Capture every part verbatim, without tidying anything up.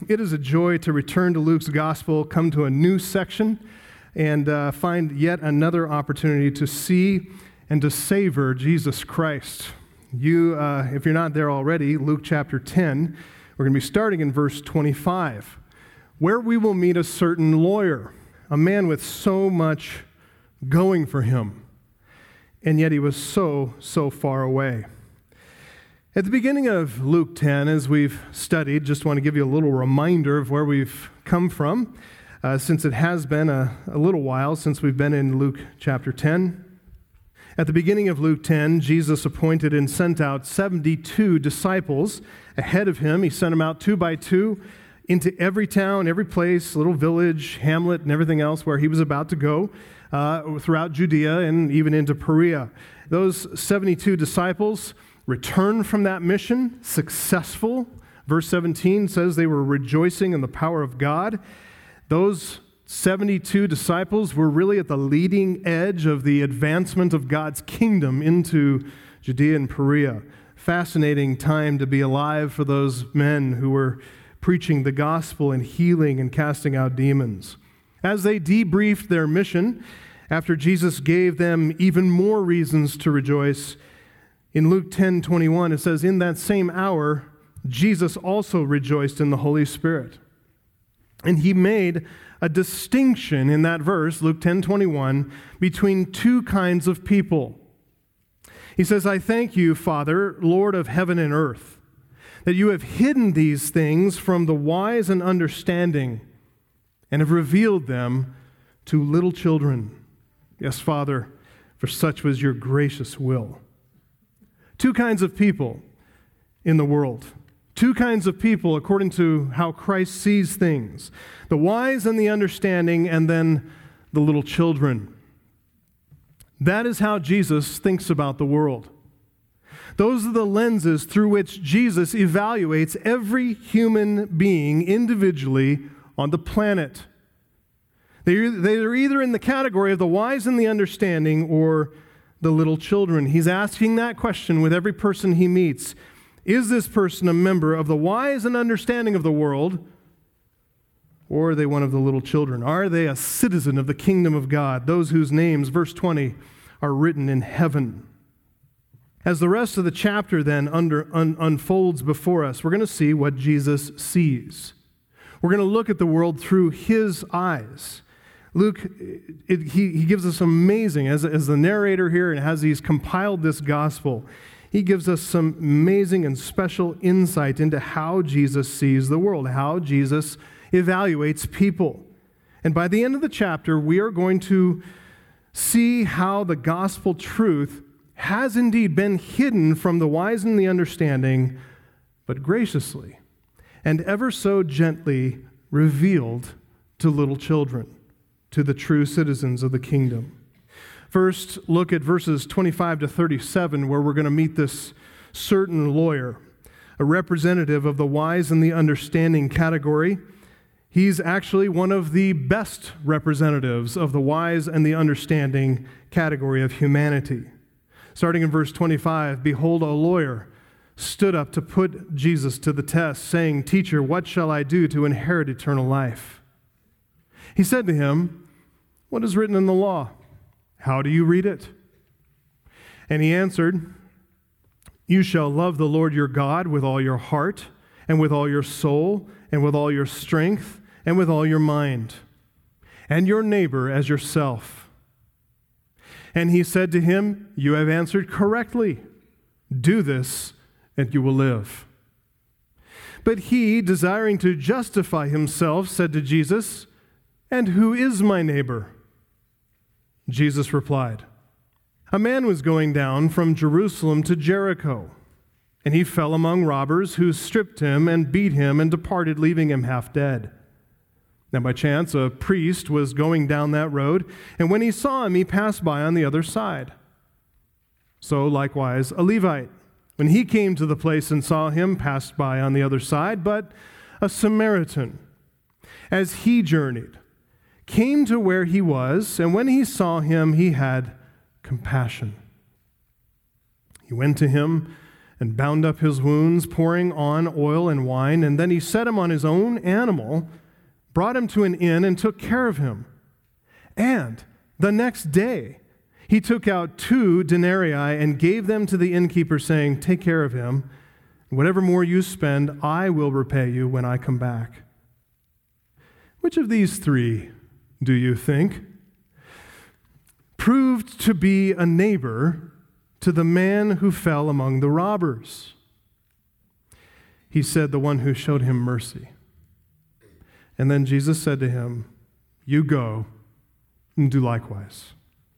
It is a joy to return to Luke's gospel, come to a new section, and uh, find yet another opportunity to see and to savor Jesus Christ. You, uh, if you're not there already, Luke chapter ten, we're going to be starting in verse twenty-five, where we will meet a certain lawyer, a man with so much going for him, and yet he was so, so far away. At the beginning of Luke ten, as we've studied, just want to give you a little reminder of where we've come from, uh, since it has been a, a little while since we've been in Luke chapter ten. At the beginning of Luke ten, Jesus appointed and sent out seventy-two disciples ahead of him. He sent them out two by two into every town, every place, little village, hamlet, and everything else where he was about to go uh, throughout Judea and even into Perea. Those seventy-two disciples returned from that mission successful. Verse seventeen says they were rejoicing in the power of God. Those seventy-two disciples were really at the leading edge of the advancement of God's kingdom into Judea and Perea. Fascinating time to be alive for those men who were preaching the gospel and healing and casting out demons. As they debriefed their mission, after Jesus gave them even more reasons to rejoice, in Luke ten twenty-one, it says, "In that same hour, Jesus also rejoiced in the Holy Spirit." And he made a distinction in that verse, Luke ten twenty-one, between two kinds of people. He says, "I thank you, Father, Lord of heaven and earth, that you have hidden these things from the wise and understanding and have revealed them to little children. Yes, Father, for such was your gracious will." Two kinds of people in the world. Two kinds of people according to how Christ sees things. The wise and the understanding, and then the little children. That is how Jesus thinks about the world. Those are the lenses through which Jesus evaluates every human being individually on the planet. They're, they're either in the category of the wise and the understanding or the little children. He's asking that question with every person he meets. Is this person a member of the wise and understanding of the world, or are they one of the little children? Are they a citizen of the kingdom of God, those whose names, verse twenty, are written in heaven? As the rest of the chapter then under, un, unfolds before us, we're going to see what Jesus sees. We're going to look at the world through his eyes. Luke, it, he, he gives us amazing, as, as the narrator here, and as he's compiled this gospel, he gives us some amazing and special insight into how Jesus sees the world, how Jesus evaluates people. And by the end of the chapter, we are going to see how the gospel truth has indeed been hidden from the wise and the understanding, but graciously and ever so gently revealed to little children, to the true citizens of the kingdom. First, look at verses twenty-five to thirty-seven, where we're going to meet this certain lawyer, a representative of the wise and the understanding category. He's actually one of the best representatives of the wise and the understanding category of humanity. Starting in verse twenty-five, "Behold, a lawyer stood up to put Jesus to the test, saying, 'Teacher, what shall I do to inherit eternal life?' He said to him, 'What is written in the law? How do you read it?' And he answered, 'You shall love the Lord your God with all your heart, and with all your soul, and with all your strength, and with all your mind, and your neighbor as yourself.' And he said to him, 'You have answered correctly. Do this, and you will live.' But he, desiring to justify himself, said to Jesus, 'And who is my neighbor?' Jesus replied, 'A man was going down from Jerusalem to Jericho, and he fell among robbers who stripped him and beat him and departed, leaving him half dead. Now by chance a priest was going down that road, and when he saw him, he passed by on the other side. So likewise a Levite, when he came to the place and saw him, passed by on the other side. But a Samaritan, as he journeyed, came to where he was, and when he saw him, he had compassion. He went to him and bound up his wounds, pouring on oil and wine. And then he set him on his own animal, brought him to an inn, and took care of him. And the next day he took out two denarii and gave them to the innkeeper, saying, "Take care of him. Whatever more you spend, I will repay you when I come back." Which of these three, do you think, proved to be a neighbor to the man who fell among the robbers? He said, "The one who showed him mercy." And then Jesus said to him, "You go and do likewise."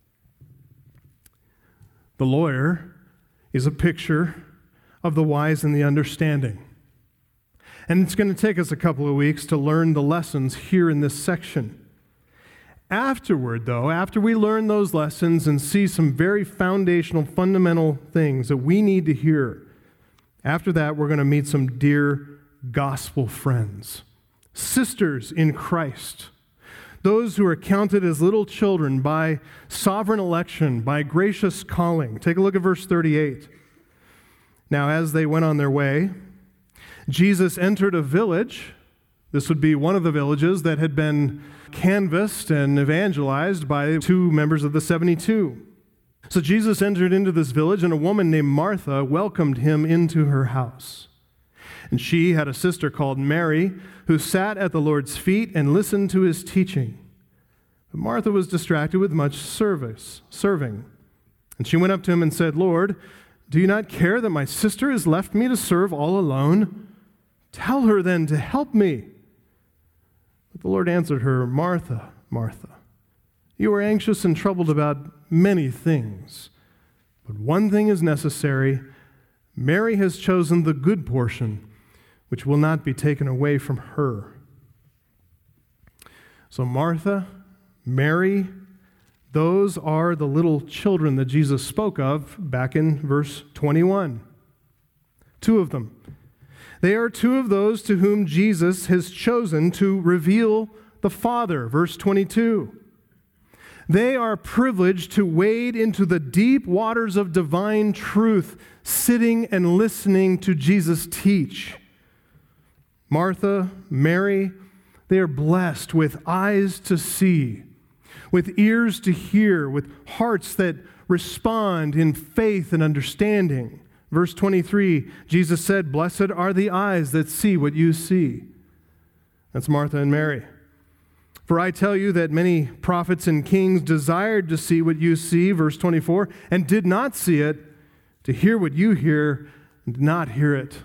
The lawyer is a picture of the wise and the understanding. And it's going to take us a couple of weeks to learn the lessons here in this section. Afterward, though, after we learn those lessons and see some very foundational, fundamental things that we need to hear, after that, we're going to meet some dear gospel friends, sisters in Christ, those who are counted as little children by sovereign election, by gracious calling. Take a look at verse thirty-eight. Now, as they went on their way, Jesus entered a village. This would be one of the villages that had been canvassed and evangelized by two members of the seventy-two. So Jesus entered into this village, and a woman named Martha welcomed him into her house. And she had a sister called Mary, who sat at the Lord's feet and listened to his teaching. But Martha was distracted with much service, serving. And she went up to him and said, "Lord, do you not care that my sister has left me to serve all alone? Tell her then to help me." But the Lord answered her, "Martha, Martha, you are anxious and troubled about many things, but one thing is necessary. Mary has chosen the good portion, which will not be taken away from her." So Martha, Mary, those are the little children that Jesus spoke of back in verse twenty-one. Two of them. They are two of those to whom Jesus has chosen to reveal the Father, verse twenty-two. They are privileged to wade into the deep waters of divine truth, sitting and listening to Jesus teach. Martha, Mary, they are blessed with eyes to see, with ears to hear, with hearts that respond in faith and understanding. Verse twenty-three, Jesus said, "Blessed are the eyes that see what you see." That's Martha and Mary. "For I tell you that many prophets and kings desired to see what you see," verse twenty-four, "and did not see it, to hear what you hear, and did not hear it."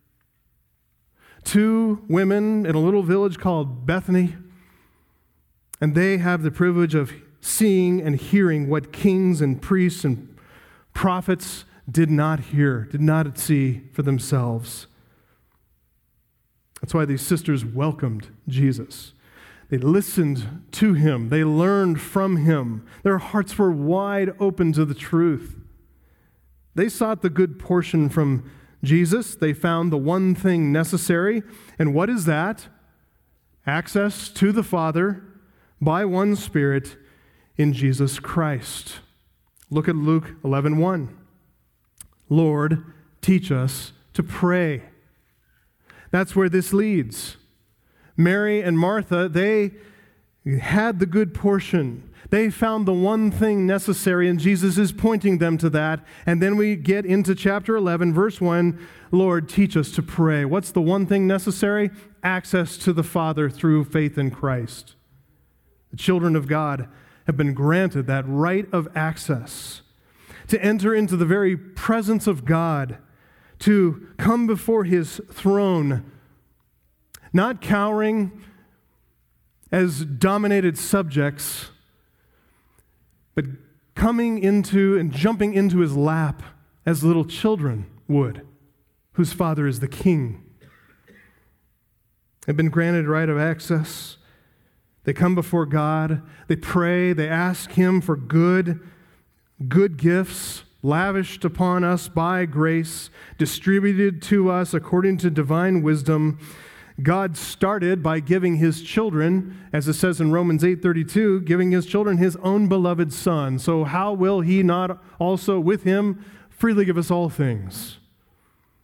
Two women in a little village called Bethany, and they have the privilege of seeing and hearing what kings and priests and prophets did not hear, did not see for themselves. That's why these sisters welcomed Jesus. They listened to him. They learned from him. Their hearts were wide open to the truth. They sought the good portion from Jesus. They found the one thing necessary. And what is that? Access to the Father by one Spirit in Jesus Christ. Look at Luke eleven one. "Lord, teach us to pray." That's where this leads. Mary and Martha, they had the good portion. They found the one thing necessary, and Jesus is pointing them to that. And then we get into chapter eleven, verse one, "Lord, teach us to pray." What's the one thing necessary? Access to the Father through faith in Christ. The children of God have been granted that right of access to enter into the very presence of God, to come before his throne, not cowering as dominated subjects, but coming into and jumping into his lap as little children would, whose Father is the King. They've been granted right of access. They come before God. They pray. They ask him for good, good gifts lavished upon us by grace, distributed to us according to divine wisdom. God started by giving his children, as it says in Romans eight thirty-two, giving his children his own beloved Son. So how will he not also with him freely give us all things?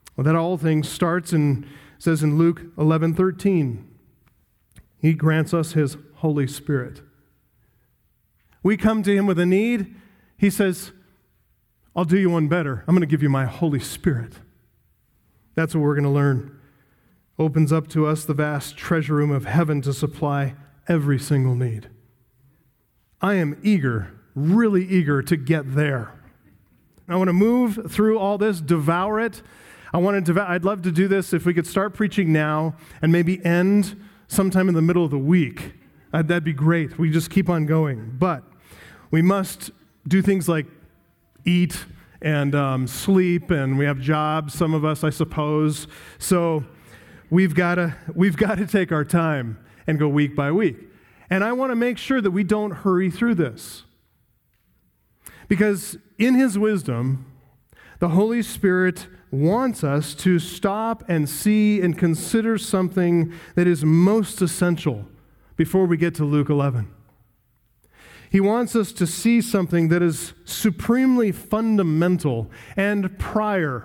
Well, that all things starts and says in Luke eleven thirteen, he grants us his Holy Spirit. We come to him with a need. He says, I'll do you one better. I'm going to give you my Holy Spirit. That's what we're going to learn. Opens up to us the vast treasure room of heaven to supply every single need. I am eager, really eager to get there. I want to move through all this, devour it. I want to devour, I'd love to do this if we could start preaching now and maybe end sometime in the middle of the week. Uh, that'd be great. We just keep on going. But we must do things like eat and um, sleep, and we have jobs, some of us, I suppose. So we've got to we've got to take our time and go week by week. And I want to make sure that we don't hurry through this. Because in his wisdom, the Holy Spirit wants us to stop and see and consider something that is most essential before we get to Luke eleven. He wants us to see something that is supremely fundamental and prior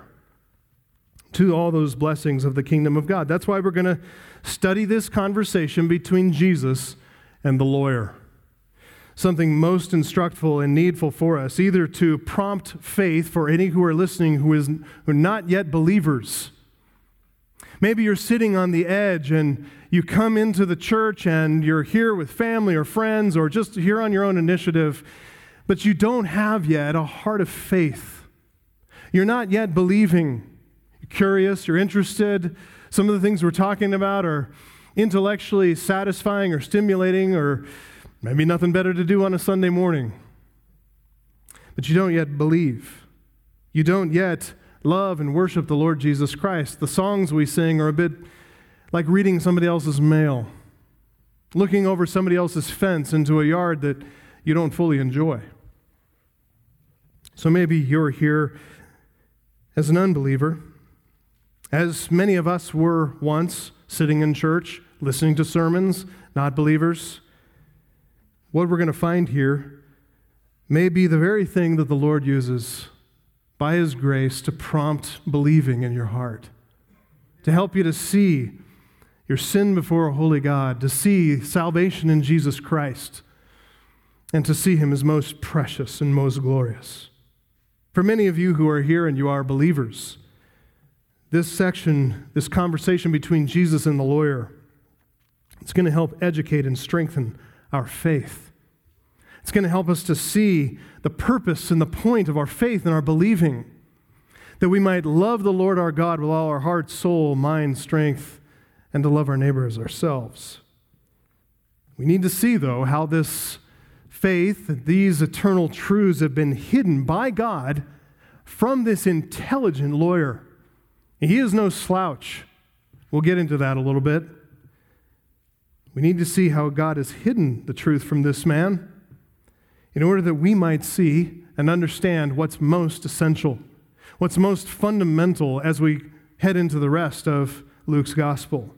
to all those blessings of the kingdom of God. That's why we're going to study this conversation between Jesus and the lawyer. Something most instructful and needful for us, either to prompt faith for any who are listening who is who are not yet believers. Maybe you're sitting on the edge and you come into the church and you're here with family or friends or just here on your own initiative, but you don't have yet a heart of faith. You're not yet believing. You're curious, you're interested. Some of the things we're talking about are intellectually satisfying or stimulating, or maybe nothing better to do on a Sunday morning. But you don't yet believe. You don't yet love and worship the Lord Jesus Christ. The songs we sing are a bit like reading somebody else's mail, looking over somebody else's fence into a yard that you don't fully enjoy. So maybe you're here as an unbeliever, as many of us were once, sitting in church, listening to sermons, not believers. What we're going to find here may be the very thing that the Lord uses by his grace to prompt believing in your heart, to help you to see your sin before a holy God, to see salvation in Jesus Christ, and to see him as most precious and most glorious. For many of you who are here and you are believers, this section, this conversation between Jesus and the lawyer, it's going to help educate and strengthen our faith. It's going to help us to see the purpose and the point of our faith and our believing, that we might love the Lord our God with all our heart, soul, mind, strength, and to love our neighbor as ourselves. We need to see, though, how this faith, these eternal truths have been hidden by God from this intelligent lawyer. He is no slouch. We'll get into that a little bit. We need to see how God has hidden the truth from this man in order that we might see and understand what's most essential, what's most fundamental as we head into the rest of Luke's gospel.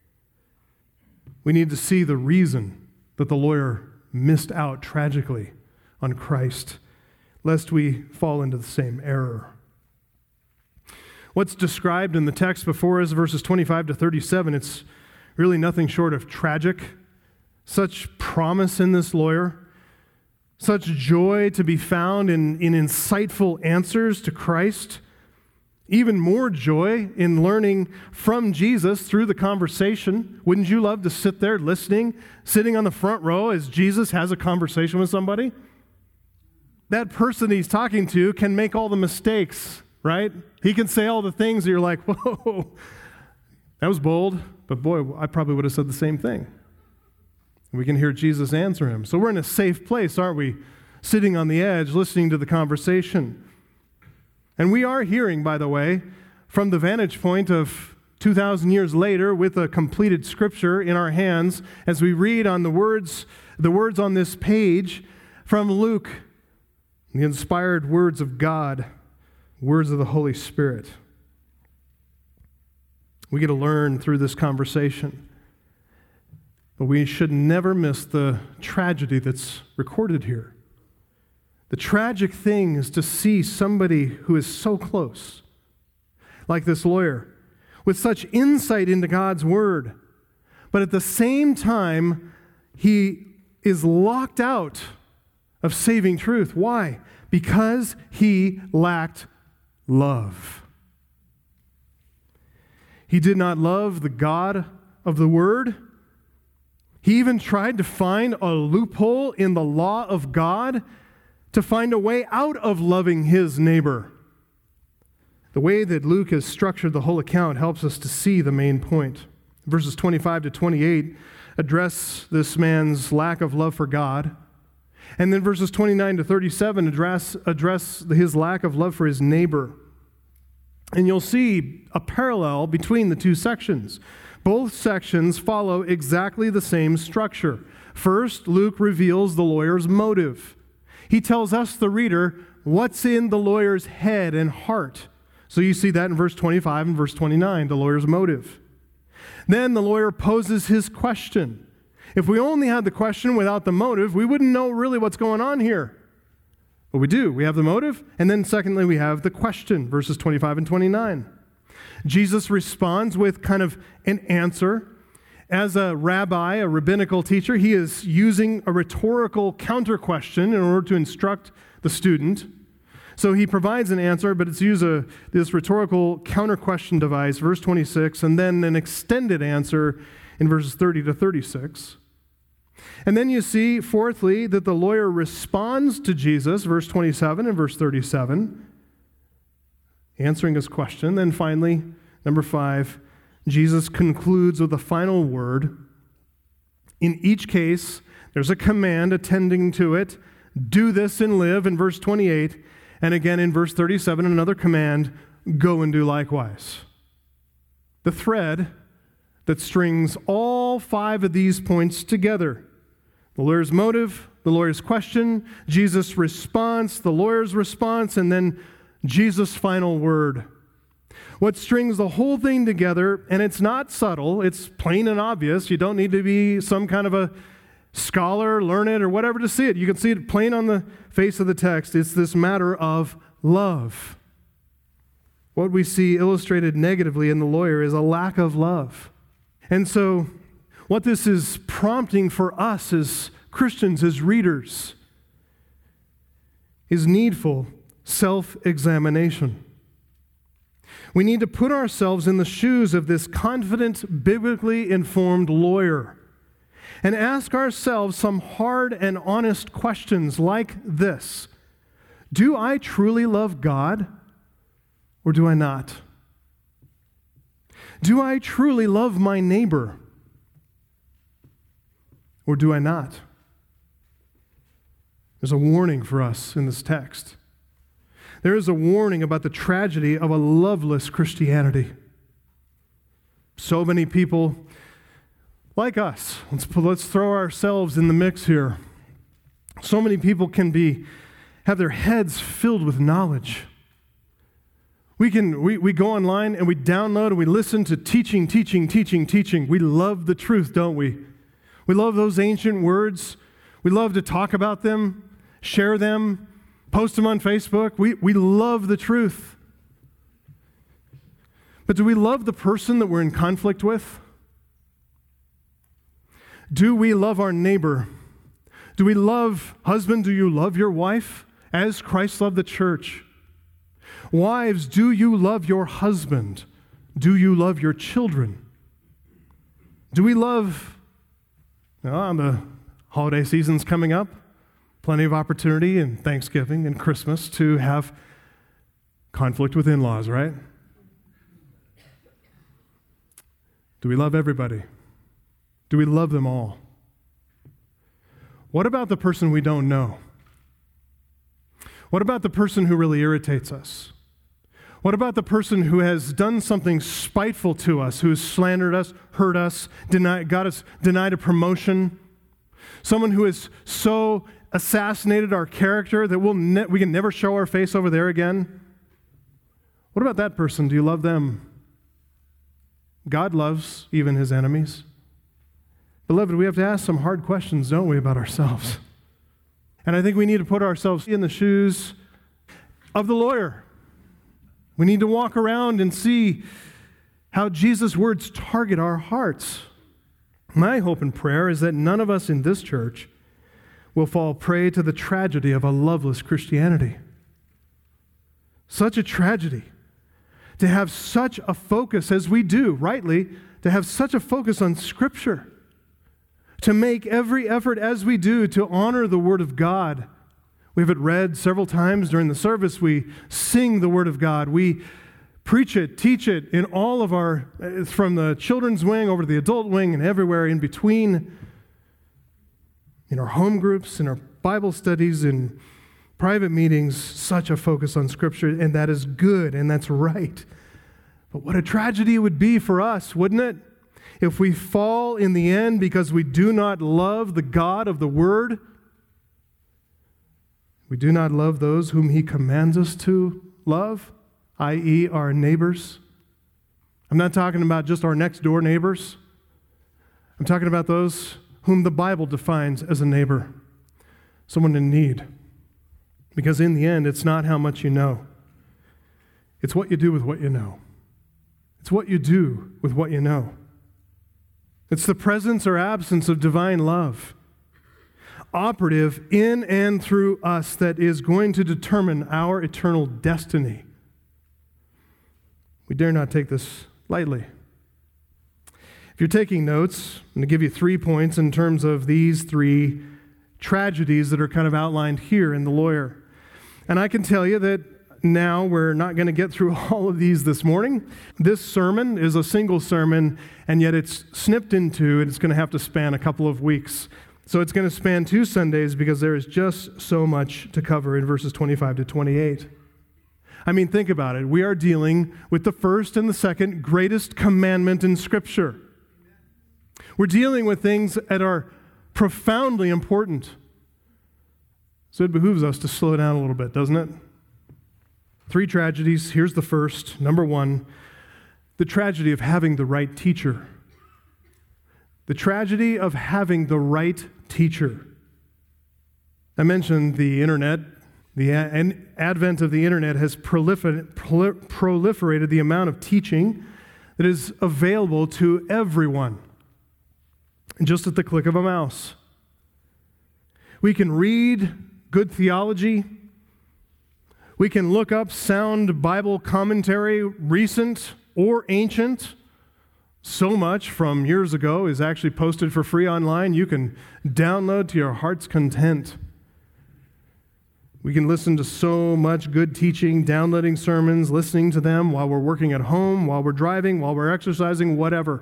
We need to see the reason that the lawyer missed out tragically on Christ, lest we fall into the same error. What's described in the text before us, verses twenty-five to thirty-seven, it's really nothing short of tragic. Such promise in this lawyer, such joy to be found in, in insightful answers to Christ, even more joy in learning from Jesus through the conversation. Wouldn't you love to sit there listening, sitting on the front row as Jesus has a conversation with somebody? That person he's talking to can make all the mistakes, right? He can say all the things that you're like, whoa, that was bold, but boy, I probably would have said the same thing. We can hear Jesus answer him. So we're in a safe place, aren't we? Sitting on the edge, listening to the conversation. And we are hearing, by the way, from the vantage point of two thousand years later with a completed scripture in our hands as we read on the words, the words on this page from Luke, the inspired words of God, words of the Holy Spirit. We get to learn through this conversation. But we should never miss the tragedy that's recorded here. The tragic thing is to see somebody who is so close, like this lawyer, with such insight into God's word. But at the same time, he is locked out of saving truth. Why? Because he lacked love. He did not love the God of the Word. He even tried to find a loophole in the law of God to find a way out of loving his neighbor. The way that Luke has structured the whole account helps us to see the main point. Verses twenty-five to twenty-eight address this man's lack of love for God. And then verses twenty-nine to thirty-seven address, address his lack of love for his neighbor. And you'll see a parallel between the two sections. Both sections follow exactly the same structure. First, Luke reveals the lawyer's motive. He tells us, the reader, what's in the lawyer's head and heart. So you see that in verse twenty-five and verse twenty-nine, the lawyer's motive. Then the lawyer poses his question. If we only had the question without the motive, we wouldn't know really what's going on here. But we do. We have the motive, and then secondly, we have the question, verses twenty-five and twenty-nine. Jesus responds with kind of an answer. As a rabbi, a rabbinical teacher, he is using a rhetorical counter-question in order to instruct the student. So he provides an answer, but it's used a, this rhetorical counter-question device, verse twenty-six, and then an extended answer in verses thirty to thirty-six. And then you see, fourthly, that the lawyer responds to Jesus, verse twenty-seven and verse thirty-seven, answering his question. Then finally, number five, Jesus concludes with a final word. In each case, there's a command attending to it. Do this and live, in verse twenty-eight. And again in verse thirty-seven, another command, go and do likewise. The thread that strings all five of these points together. The lawyer's motive, the lawyer's question, Jesus' response, the lawyer's response, and then Jesus' final word. What strings the whole thing together, and it's not subtle, it's plain and obvious. You don't need to be some kind of a scholar, learned, or whatever to see it. You can see it plain on the face of the text. It's this matter of love. What we see illustrated negatively in the lawyer is a lack of love. And so, what this is prompting for us as Christians, as readers, is needful self-examination. We need to put ourselves in the shoes of this confident, biblically informed lawyer and ask ourselves some hard and honest questions like this. Do I truly love God, or do I not? Do I truly love my neighbor, or do I not? There's a warning for us in this text. There is a warning about the tragedy of a loveless Christianity. So many people, like us, let's, let's throw ourselves in the mix here. So many people can be, have their heads filled with knowledge. We can we, we go online and we download and we listen to teaching, teaching, teaching, teaching. We love the truth, don't we? We love those ancient words. We love to talk about them, share them, post them on Facebook. We, we love the truth. But do we love the person that we're in conflict with? Do we love our neighbor? Do we love, husband, do you love your wife as Christ loved the church? Wives, do you love your husband? Do you love your children? Do we love, well, the holiday season's coming up, plenty of opportunity in Thanksgiving and Christmas to have conflict with in-laws, right? Do we love everybody? Do we love them all? What about the person we don't know? What about the person who really irritates us? What about the person who has done something spiteful to us, who has slandered us, hurt us, denied, got us denied a promotion? Someone who has so assassinated our character that we'll ne- we can never show our face over there again? What about that person? Do you love them? God loves even his enemies. Beloved, we have to ask some hard questions, don't we, about ourselves? And I think we need to put ourselves in the shoes of the lawyer. We need to walk around and see how Jesus' words target our hearts. My hope and prayer is that none of us in this church will fall prey to the tragedy of a loveless Christianity. Such a tragedy to have such a focus as we do, rightly, to have such a focus on Scripture, to make every effort as we do to honor the Word of God. We have it read several times during the service. We sing the Word of God. We preach it, teach it in all of our, from the children's wing over to the adult wing and everywhere in between, in our home groups, in our Bible studies, in private meetings, such a focus on Scripture, and that is good, and that's right. But what a tragedy it would be for us, wouldn't it? If we fall in the end because we do not love the God of the Word, we do not love those whom He commands us to love, that is our neighbors. I'm not talking about just our next door neighbors. I'm talking about those whom the Bible defines as a neighbor, someone in need. Because in the end, it's not how much you know. It's what you do with what you know. It's what you do with what you know. It's the presence or absence of divine love, operative in and through us, that is going to determine our eternal destiny. We dare not take this lightly. If you're taking notes, I'm going to give you three points in terms of these three tragedies that are kind of outlined here in The Lawyer. And I can tell you that now we're not going to get through all of these this morning. This sermon is a single sermon, and yet it's snipped into, and it's going to have to span a couple of weeks. So it's going to span two Sundays because there is just so much to cover in verses twenty-five to twenty-eight. I mean, think about it. We are dealing with the first and the second greatest commandment in Scripture. We're dealing with things that are profoundly important. So it behooves us to slow down a little bit, doesn't it? Three tragedies. Here's the first. Number one, the tragedy of having the right teacher. The tragedy of having the right teacher. I mentioned the internet. The advent of the internet has prolifer- proliferated the amount of teaching that is available to everyone, just at the click of a mouse. We can read good theology. We can look up sound Bible commentary, recent or ancient. So much from years ago is actually posted for free online. You can download to your heart's content. We can listen to so much good teaching, downloading sermons, listening to them while we're working at home, while we're driving, while we're exercising, whatever.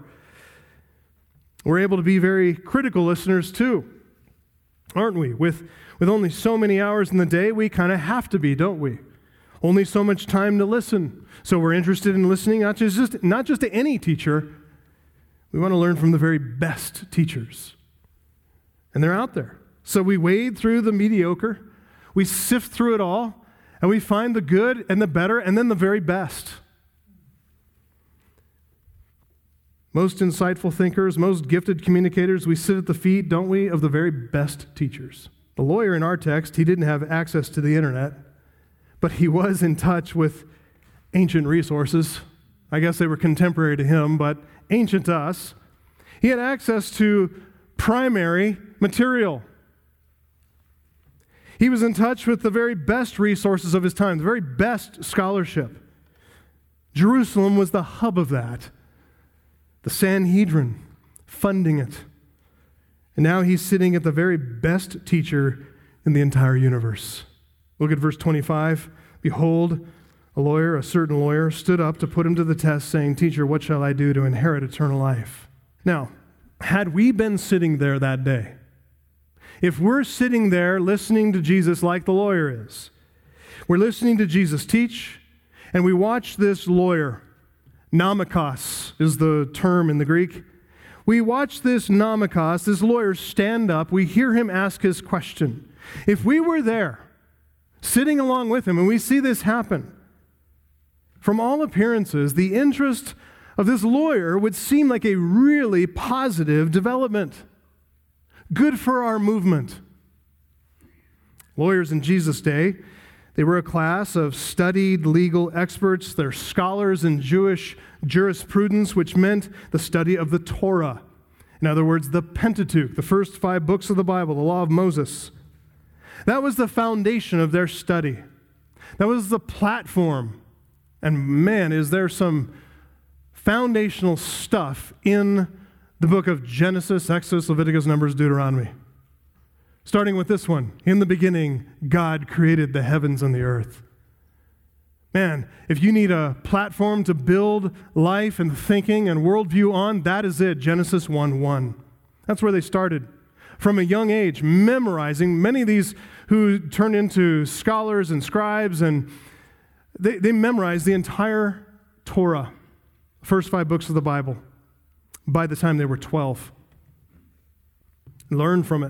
We're able to be very critical listeners too, aren't we? With, with only so many hours in the day, we kind of have to be, don't we? Only so much time to listen. So we're interested in listening, not just, not just to any teacher. We want to learn from the very best teachers. And they're out there. So we wade through the mediocre, we sift through it all, and we find the good and the better and then the very best. Most insightful thinkers, most gifted communicators, we sit at the feet, don't we, of the very best teachers. The lawyer in our text, he didn't have access to the internet, but he was in touch with ancient resources. I guess they were contemporary to him, but ancient to us. He had access to primary material. He was in touch with the very best resources of his time, the very best scholarship. Jerusalem was the hub of that. The Sanhedrin funding it. And now he's sitting at the very best teacher in the entire universe. Look at verse twenty-five. Behold, a lawyer, a certain lawyer, stood up to put him to the test, saying, Teacher, what shall I do to inherit eternal life? Now, had we been sitting there that day, if we're sitting there listening to Jesus like the lawyer is, we're listening to Jesus teach, and we watch this lawyer, nomikos is the term in the Greek. We watch this nomikos, this lawyer, stand up. We hear him ask his question. If we were there, sitting along with him, and we see this happen, from all appearances, the interest of this lawyer would seem like a really positive development. Good for our movement. Lawyers in Jesus' day, They were a class of studied legal experts. They're scholars in Jewish jurisprudence, which meant the study of the Torah. In other words, the Pentateuch, the first five books of the Bible, the law of Moses. That was the foundation of their study. That was the platform. And man, is there some foundational stuff in the book of Genesis, Exodus, Leviticus, Numbers, Deuteronomy. Starting with this one, in the beginning, God created the heavens and the earth. Man, if you need a platform to build life and thinking and worldview on, that is it, Genesis one one. That's where they started. From a young age, memorizing, many of these who turned into scholars and scribes, and they, they memorized the entire Torah, first five books of the Bible, by the time they were twelve. Learn from it.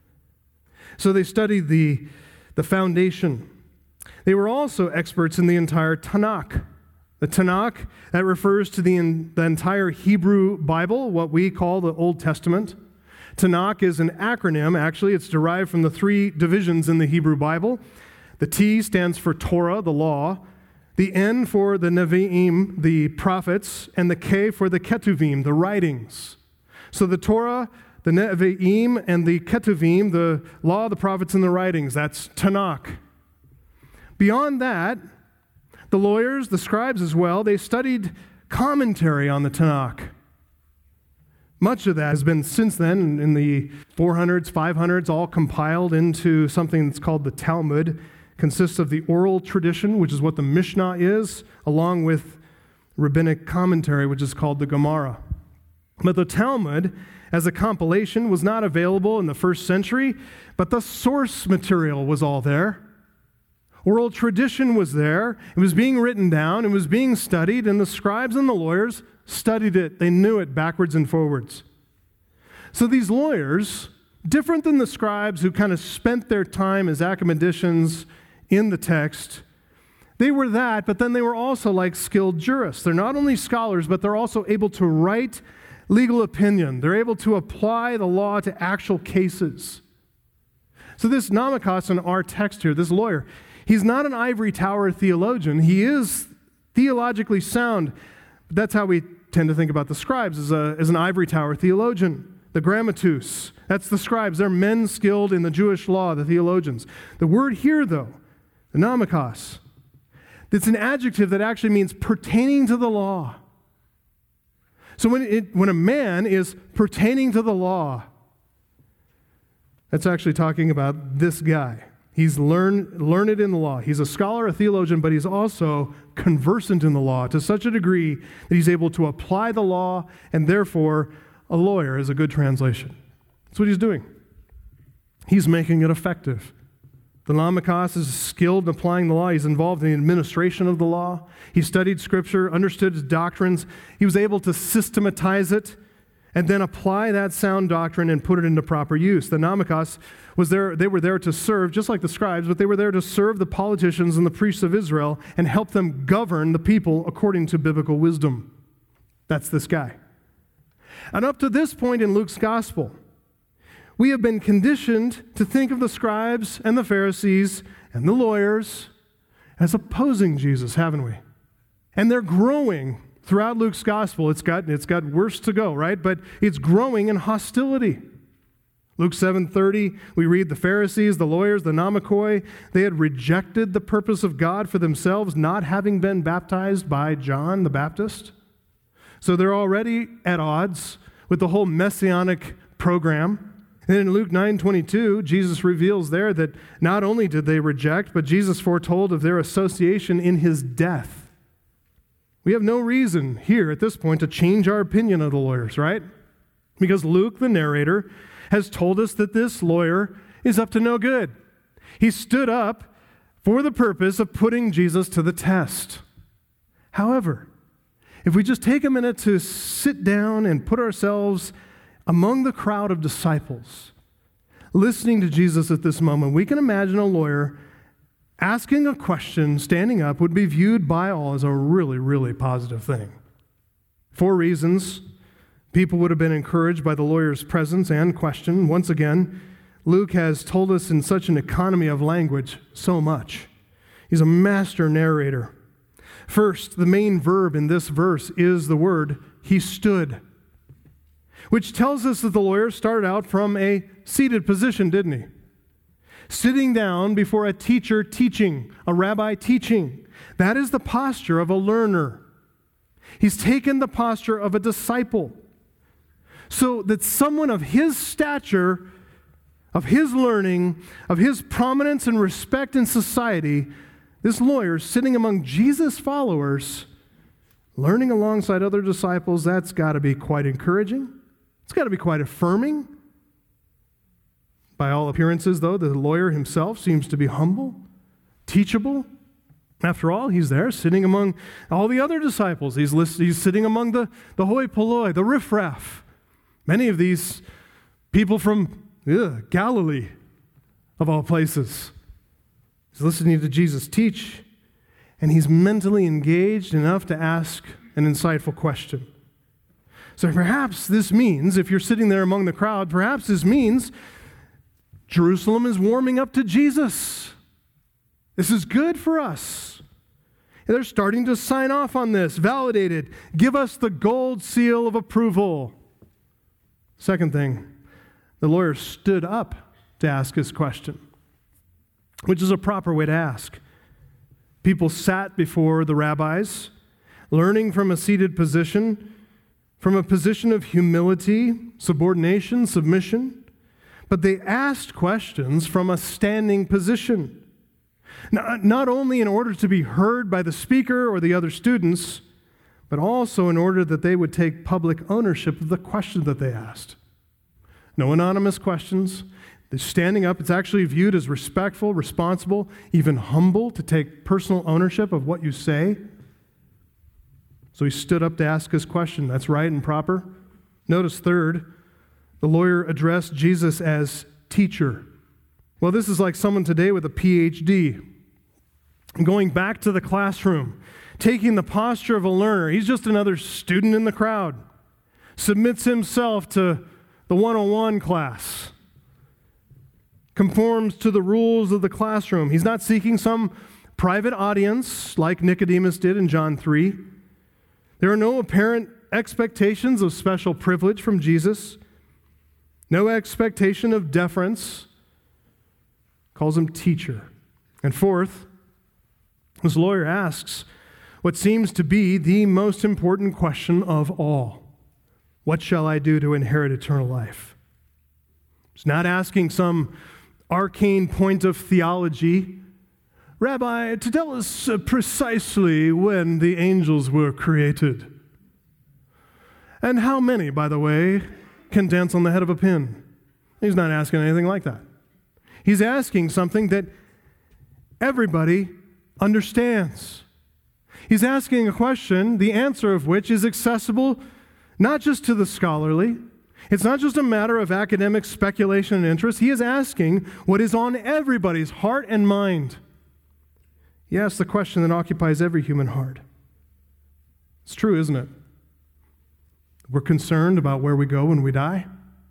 So they studied the, the foundation. They were also experts in the entire Tanakh. The Tanakh, that refers to the, in, the entire Hebrew Bible, what we call the Old Testament. Tanakh is an acronym, actually. It's derived from the three divisions in the Hebrew Bible. The T stands for Torah, the law. The N for the Nevi'im, the prophets. And the K for the Ketuvim, the writings. So the Torah, the Nevi'im, and the Ketuvim, the law, the prophets, and the writings. That's Tanakh. Beyond that, the lawyers, the scribes as well, they studied commentary on the Tanakh. Much of that has been since then, in the four hundreds, five hundreds, all compiled into something that's called the Talmud. It consists of the oral tradition, which is what the Mishnah is, along with rabbinic commentary, which is called the Gemara. But the Talmud, as a compilation, was not available in the first century, but the source material was all there. Oral tradition was there. It was being written down. It was being studied, and the scribes and the lawyers studied it. They knew it backwards and forwards. So these lawyers, different than the scribes who kind of spent their time as academicians in the text, they were that, but then they were also like skilled jurists. They're not only scholars, but they're also able to write legal opinion. They're able to apply the law to actual cases. So this Namakos in our text here, this lawyer, he's not an ivory tower theologian. He is theologically sound. But that's how we tend to think about the scribes, as, a, as an ivory tower theologian. The grammatus, that's the scribes. They're men skilled in the Jewish law, the theologians. The word here, though, the Namakos, it's an adjective that actually means pertaining to the law. So when, it, when a man is pertaining to the law, that's actually talking about this guy. He's learn, learned in the law. He's a scholar, a theologian, but he's also conversant in the law to such a degree that he's able to apply the law, and therefore a lawyer is a good translation. That's what he's doing. He's making it effective. The Namakos is skilled in applying the law. He's involved in the administration of the law. He studied Scripture, understood its doctrines. He was able to systematize it and then apply that sound doctrine and put it into proper use. The Namakos was there, they were there to serve, just like the scribes, but they were there to serve the politicians and the priests of Israel and help them govern the people according to biblical wisdom. That's this guy. And up to this point in Luke's gospel, we have been conditioned to think of the scribes and the Pharisees and the lawyers as opposing Jesus, haven't we? And they're growing throughout Luke's gospel. It's got, it's got worse to go, right? But it's growing in hostility. Luke seven thirty, we read the Pharisees, the lawyers, the Namakoi, they had rejected the purpose of God for themselves, not having been baptized by John the Baptist. So they're already at odds with the whole messianic program. And in Luke nine twenty-two, Jesus reveals there that not only did they reject, but Jesus foretold of their association in his death. We have no reason here at this point to change our opinion of the lawyers, right? Because Luke, the narrator, has told us that this lawyer is up to no good. He stood up for the purpose of putting Jesus to the test. However, if we just take a minute to sit down and put ourselves among the crowd of disciples, listening to Jesus at this moment, we can imagine a lawyer asking a question, standing up, would be viewed by all as a really, really positive thing. For reasons. People would have been encouraged by the lawyer's presence and question. Once again, Luke has told us in such an economy of language so much. He's a master narrator. First, the main verb in this verse is the word, he stood, which tells us that the lawyer started out from a seated position, didn't he? Sitting down before a teacher teaching, a rabbi teaching. That is the posture of a learner. He's taken the posture of a disciple, so that someone of his stature, of his learning, of his prominence and respect in society, this lawyer sitting among Jesus' followers, learning alongside other disciples, that's got to be quite encouraging. It's got to be quite affirming. By all appearances, though, the lawyer himself seems to be humble, teachable. After all, he's there sitting among all the other disciples. He's, list- he's sitting among the, the hoi polloi, the riffraff. Many of these people from ugh, Galilee, of all places. He's listening to Jesus teach, and he's mentally engaged enough to ask an insightful question. So perhaps this means, if you're sitting there among the crowd, perhaps this means Jerusalem is warming up to Jesus. This is good for us. And they're starting to sign off on this, validated. Give us the gold seal of approval. Second thing, the lawyer stood up to ask his question, which is a proper way to ask. People sat before the rabbis, learning from a seated position, from a position of humility, subordination, submission, but they asked questions from a standing position. Not only in order to be heard by the speaker or the other students, but also in order that they would take public ownership of the question that they asked. No anonymous questions. They're standing up. It's actually viewed as respectful, responsible, even humble to take personal ownership of what you say. So he stood up to ask his question. That's right and proper. Notice third, the lawyer addressed Jesus as teacher. Well, this is like someone today with a P H D going back to the classroom, taking the posture of a learner. He's just another student in the crowd, submits himself to the one oh one class, conforms to the rules of the classroom. He's not seeking some private audience like Nicodemus did in John three. There are no apparent expectations of special privilege from Jesus, no expectation of deference. Calls him teacher. And fourth, this lawyer asks what seems to be the most important question of all. What shall I do to inherit eternal life? He's not asking some arcane point of theology. Rabbi, to tell us precisely when the angels were created. And how many, by the way, can dance on the head of a pin? He's not asking anything like that. He's asking something that everybody understands. He's asking a question, the answer of which is accessible not just to the scholarly. It's not just a matter of academic speculation and interest. He is asking what is on everybody's heart and mind. He asks the question that occupies every human heart. It's true, isn't it? We're concerned about where we go when we die.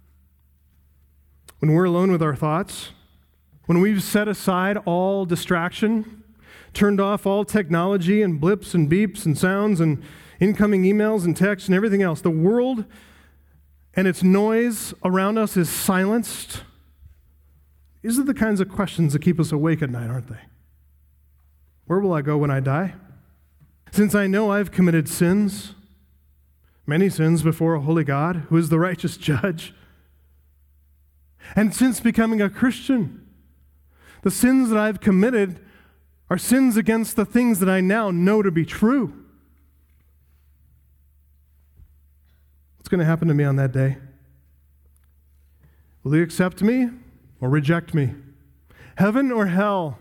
When we're alone with our thoughts, when we've set aside all distraction, turned off all technology and blips and beeps and sounds and incoming emails and texts and everything else, the world and its noise around us is silenced. These are the kinds of questions that keep us awake at night, aren't they? Where will I go when I die? Since I know I've committed sins, many sins before a holy God who is the righteous judge, and since becoming a Christian, the sins that I've committed are sins against the things that I now know to be true. What's going to happen to me on that day? Will he accept me or reject me? Heaven or hell?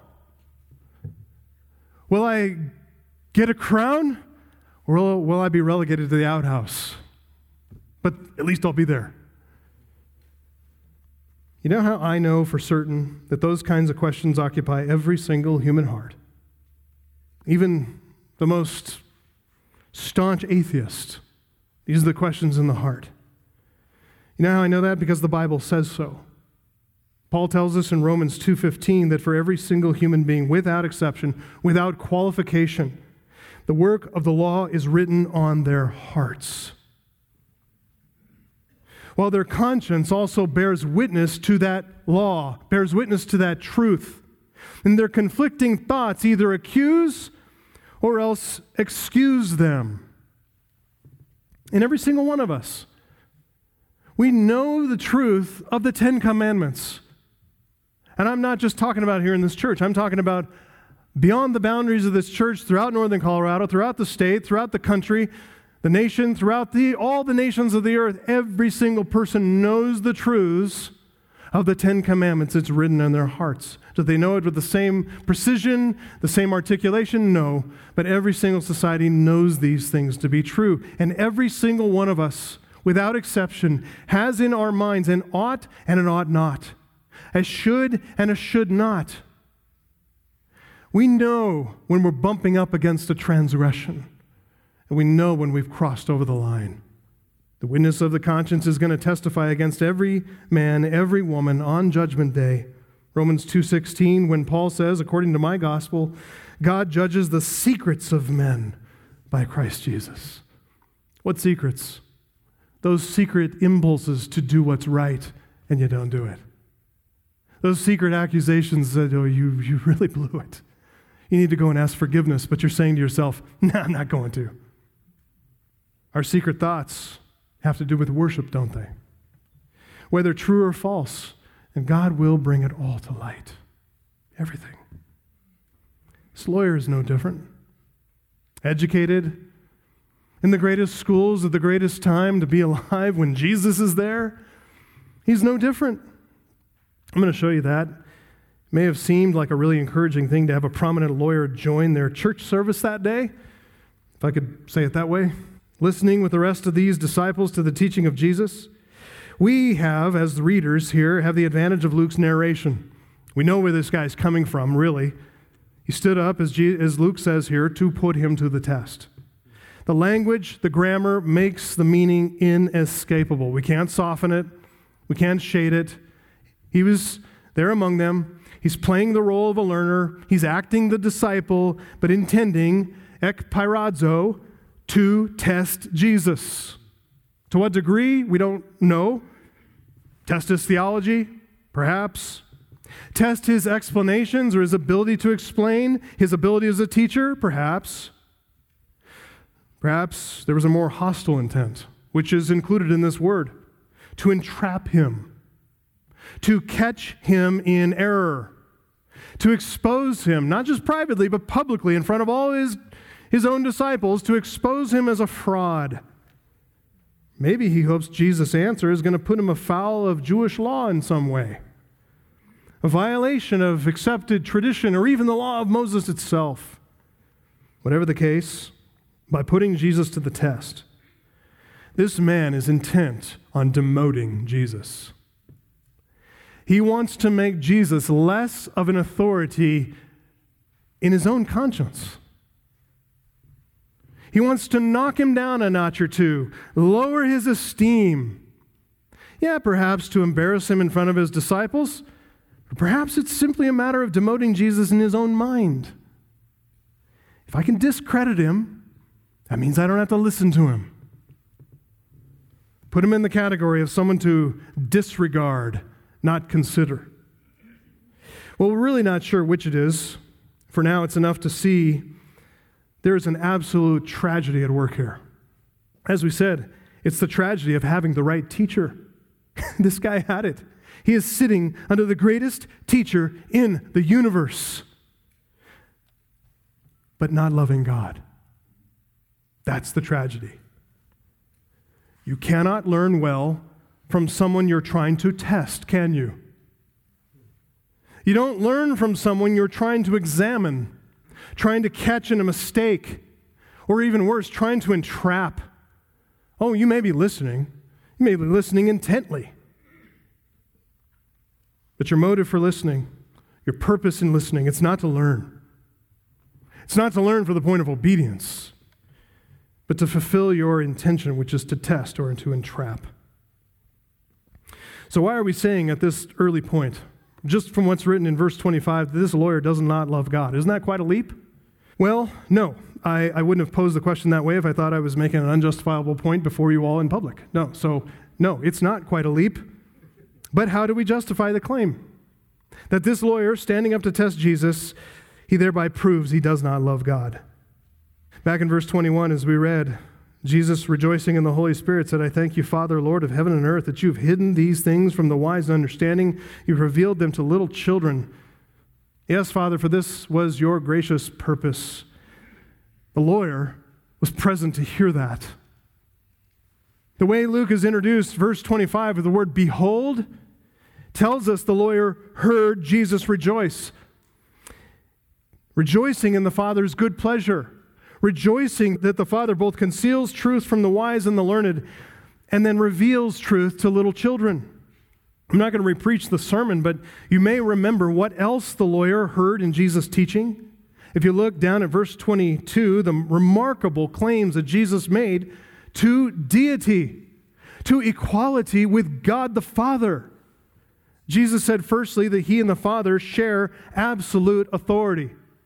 Will I get a crown or will, will I be relegated to the outhouse? But at least I'll be there. You know how I know for certain that those kinds of questions occupy every single human heart? Even the most staunch atheist. These are the questions in the heart. You know how I know that? Because the Bible says so. Paul tells us in Romans two fifteen that for every single human being, without exception, without qualification, the work of the law is written on their hearts, while their conscience also bears witness to that law, bears witness to that truth. And their conflicting thoughts either accuse or else excuse them. In every single one of us, we know the truth of the Ten Commandments. And I'm not just talking about here in this church. I'm talking about beyond the boundaries of this church, throughout northern Colorado, throughout the state, throughout the country, the nation, throughout the, all the nations of the earth. Every single person knows the truths of the Ten Commandments. It's written in their hearts. Do they know it with the same precision, the same articulation? No. But every single society knows these things to be true. And every single one of us, without exception, has in our minds an ought and an ought not, a should and a should not. We know when we're bumping up against a transgression, and we know when we've crossed over the line. The witness of the conscience is going to testify against every man, every woman on Judgment Day. Romans two sixteen, when Paul says, according to my gospel, God judges the secrets of men by Christ Jesus. What secrets? Those secret impulses to do what's right, and you don't do it. Those secret accusations that, oh, you, you really blew it. You need to go and ask forgiveness, but you're saying to yourself, no, I'm not going to. Our secret thoughts have to do with worship, don't they? Whether true or false, and God will bring it all to light. Everything. This lawyer is no different. Educated in the greatest schools at the greatest time to be alive when Jesus is there. He's no different. I'm going to show you that. It may have seemed like a really encouraging thing to have a prominent lawyer join their church service that day, if I could say it that way, listening with the rest of these disciples to the teaching of Jesus. We have, as the readers here, have the advantage of Luke's narration. We know where this guy's coming from, really. He stood up, as, Je- as Luke says here, to put him to the test. The language, the grammar, makes the meaning inescapable. We can't soften it. We can't shade it. He was there among them. He's playing the role of a learner. He's acting the disciple, but intending, ek pyrazo, to test Jesus. To what degree? We don't know. Test his theology? Perhaps. Test his explanations or his ability to explain, his ability as a teacher? Perhaps. Perhaps there was a more hostile intent, which is included in this word, to entrap him, to catch him in error, to expose him, not just privately, but publicly in front of all his, his own disciples, to expose him as a fraud. Maybe he hopes Jesus' answer is going to put him afoul of Jewish law in some way, a violation of accepted tradition or even the law of Moses itself. Whatever the case, by putting Jesus to the test, this man is intent on demoting Jesus. He wants to make Jesus less of an authority in his own conscience. He wants to knock him down a notch or two, lower his esteem. Yeah, perhaps to embarrass him in front of his disciples, but perhaps it's simply a matter of demoting Jesus in his own mind. If I can discredit him, that means I don't have to listen to him. Put him in the category of someone to disregard, not consider. Well, we're really not sure which it is. For now, it's enough to see there is an absolute tragedy at work here. As we said, it's the tragedy of having the right teacher. This guy had it. He is sitting under the greatest teacher in the universe, but not loving God. That's the tragedy. You cannot learn well from someone you're trying to test, can you? You don't learn from someone you're trying to examine, trying to catch in a mistake, or even worse, trying to entrap. Oh, you may be listening. You may be listening intently. But your motive for listening, your purpose in listening, it's not to learn. It's not to learn for the point of obedience, but to fulfill your intention, which is to test or to entrap. So why are we saying at this early point, just from what's written in verse twenty-five, that this lawyer does not love God. Isn't that quite a leap? Well, no. I, I wouldn't have posed the question that way if I thought I was making an unjustifiable point before you all in public. No. So, no, it's not quite a leap. But how do we justify the claim? That this lawyer, standing up to test Jesus, he thereby proves he does not love God. Back in verse twenty-one, as we read, Jesus, rejoicing in the Holy Spirit, said, I thank you, Father, Lord of heaven and earth, that you've hidden these things from the wise and understanding. You've revealed them to little children. Yes, Father, for this was your gracious purpose. The lawyer was present to hear that. The way Luke has introduced verse twenty-five with the word behold tells us the lawyer heard Jesus rejoice. Rejoicing in the Father's good pleasure. Rejoicing that the Father both conceals truth from the wise and the learned and then reveals truth to little children. I'm not going to repreach the sermon, but you may remember what else the lawyer heard in Jesus' teaching. If you look down at verse twenty-two, the remarkable claims that Jesus made to deity, to equality with God the Father. Jesus said, firstly, that he and the Father share absolute authority.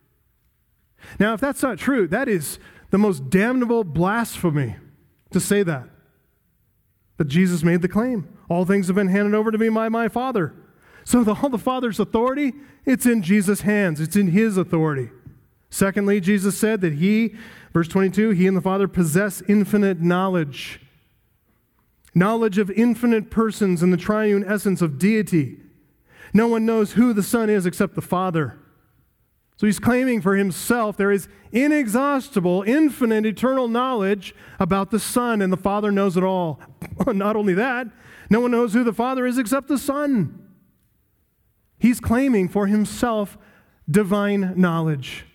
Now, if that's not true, that is the most damnable blasphemy to say that. But Jesus made the claim. All things have been handed over to me by my Father. So the, all the Father's authority, it's in Jesus' hands. It's in his authority. Secondly, Jesus said that he, verse twenty-two, he and the Father possess infinite knowledge. Knowledge of infinite persons in the triune essence of deity. No one knows who the Son is except the Father. So he's claiming for himself there is inexhaustible, infinite, eternal knowledge about the Son, and the Father knows it all. Not only that, no one knows who the Father is except the Son. He's claiming for himself divine knowledge.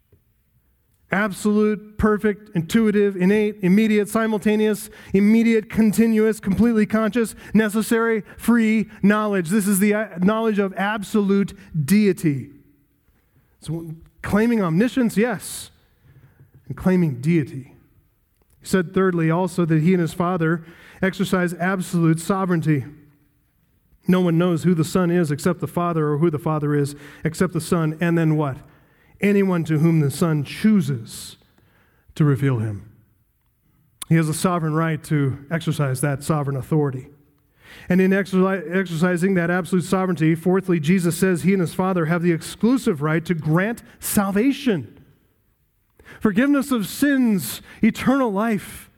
Absolute, perfect, intuitive, innate, immediate, simultaneous, immediate, continuous, completely conscious, necessary, free knowledge. This is the knowledge of absolute deity. So claiming omniscience, yes, and claiming deity. He said thirdly also that he and his Father exercise absolute sovereignty. No one knows who the Son is except the Father, or who the Father is except the Son, and then what? Anyone to whom the Son chooses to reveal him. He has a sovereign right to exercise that sovereign authority. And in exercising that absolute sovereignty, fourthly, Jesus says he and his Father have the exclusive right to grant salvation, forgiveness of sins, eternal life.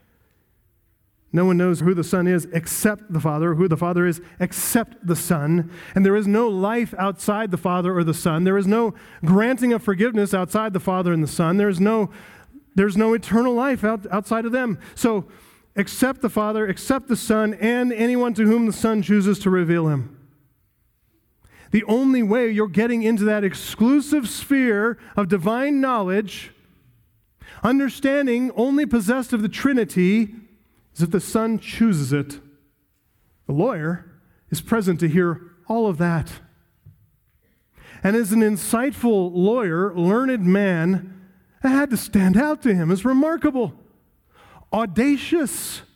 No one knows who the Son is except the Father, who the Father is except the Son. And there is no life outside the Father or the Son. There is no granting of forgiveness outside the Father and the Son. There is no, there's no eternal life out, outside of them. So, except the Father, except the Son, and anyone to whom the Son chooses to reveal him. The only way you're getting into that exclusive sphere of divine knowledge, understanding only possessed of the Trinity, is if the Son chooses it. The lawyer is present to hear all of that. And as an insightful lawyer, learned man, it had to stand out to him as remarkable, audacious.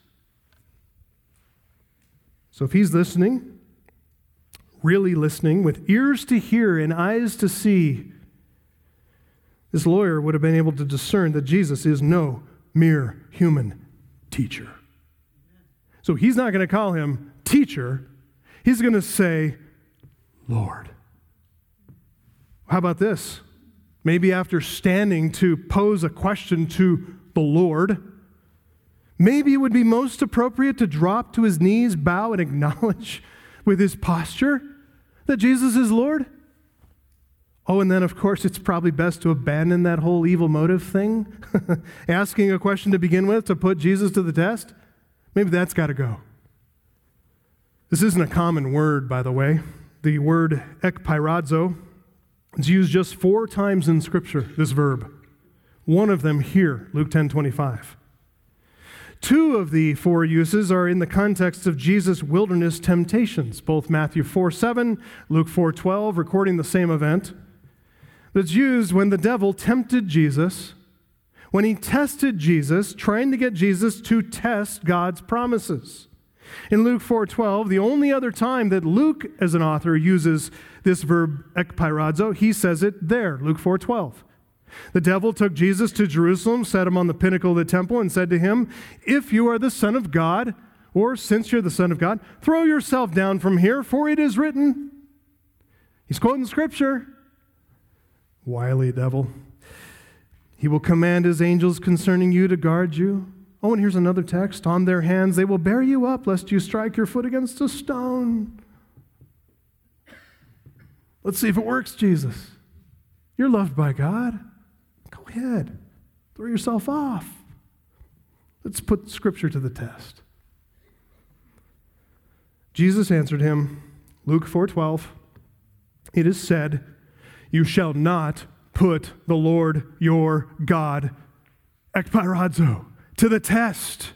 So if he's listening, really listening, with ears to hear and eyes to see, this lawyer would have been able to discern that Jesus is no mere human teacher. So he's not going to call him teacher. He's going to say, Lord. How about this? Maybe after standing to pose a question to the Lord, maybe it would be most appropriate to drop to his knees, bow, and acknowledge with his posture that Jesus is Lord. Oh, and then, of course, it's probably best to abandon that whole evil motive thing, asking a question to begin with to put Jesus to the test. Maybe that's got to go. This isn't a common word, by the way. The word ekpirazo is used just four times in Scripture, this verb. One of them here, Luke ten twenty-five. Two of the four uses are in the context of Jesus' wilderness temptations, both Matthew four seven, Luke four twelve, recording the same event. It's used when the devil tempted Jesus, when he tested Jesus, trying to get Jesus to test God's promises. In Luke four twelve, the only other time that Luke as an author uses this verb ekpairazo, he says it there, Luke four twelve. The devil took Jesus to Jerusalem, set him on the pinnacle of the temple, and said to him, "If you are the Son of God, or since you're the Son of God, throw yourself down from here, for it is written." He's quoting Scripture. Wily devil. "He will command his angels concerning you to guard you." Oh, and here's another text. "On their hands they will bear you up, lest you strike your foot against a stone." Let's see if it works, Jesus. You're loved by God. Go ahead. Throw yourself off. Let's put Scripture to the test. Jesus answered him, Luke four twelve, "It is said, you shall not put the Lord your God, ekpairazo, to the test."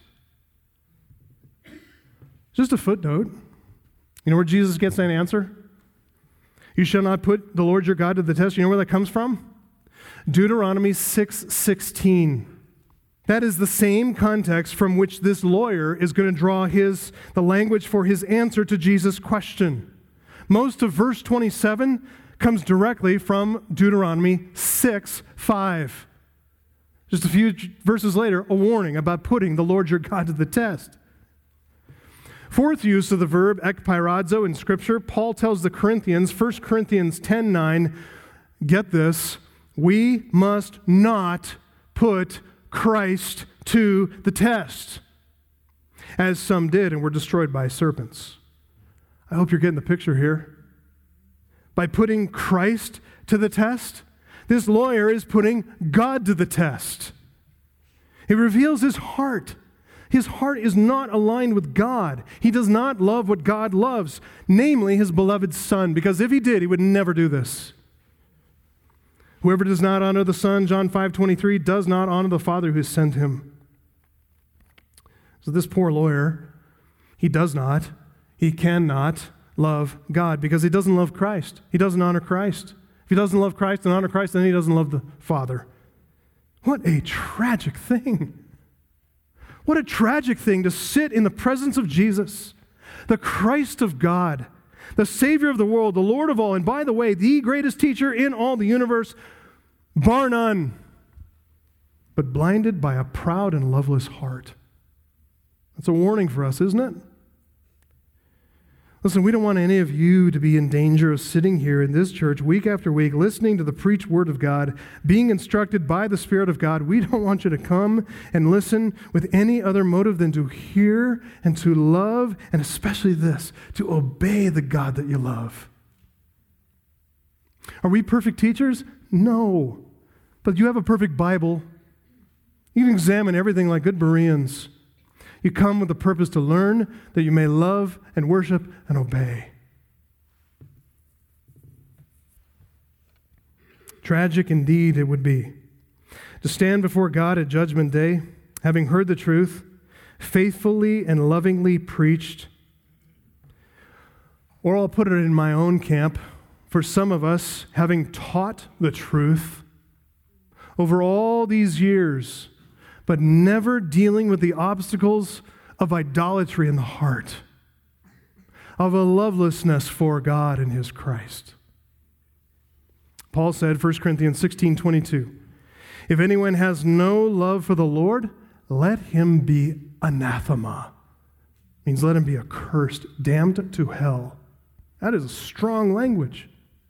Just a footnote. You know where Jesus gets that answer? You shall not put the Lord your God to the test. You know where that comes from? Deuteronomy six sixteen. That is the same context from which this lawyer is going to draw his the language for his answer to Jesus' question. Most of verse twenty-seven comes directly from Deuteronomy six five. Just a few verses later, a warning about putting the Lord your God to the test. Fourth use of the verb ekpairazo in Scripture, Paul tells the Corinthians, First Corinthians ten nine, get this, we must not put Christ to the test, as some did and were destroyed by serpents. I hope you're getting the picture here. By putting Christ to the test, this lawyer is putting God to the test. It reveals his heart. His heart is not aligned with God. He does not love what God loves, namely his beloved Son, because if he did, he would never do this. Whoever does not honor the Son, John five twenty-three, does not honor the Father who sent him. So this poor lawyer, he does not, he cannot love God because he doesn't love Christ. He doesn't honor Christ. If he doesn't love Christ and honor Christ, then he doesn't love the Father. What a tragic thing. What a tragic thing to sit in the presence of Jesus, the Christ of God, the Savior of the world, the Lord of all, and by the way, the greatest teacher in all the universe, bar none, but blinded by a proud and loveless heart. That's a warning for us, isn't it? Listen, we don't want any of you to be in danger of sitting here in this church week after week, listening to the preached word of God, being instructed by the Spirit of God. We don't want you to come and listen with any other motive than to hear and to love, and especially this, to obey the God that you love. Are we perfect teachers? No. But you have a perfect Bible. You can examine everything like good Bereans. You come with the purpose to learn that you may love and worship and obey. Tragic indeed it would be to stand before God at Judgment Day, having heard the truth, faithfully and lovingly preached. Or I'll put it in my own camp, for some of us, having taught the truth over all these years, but never dealing with the obstacles of idolatry in the heart, of a lovelessness for God and his Christ. Paul said, First Corinthians sixteen twenty-two, if anyone has no love for the Lord, let him be anathema. Means let him be accursed, damned to hell. That is a strong language.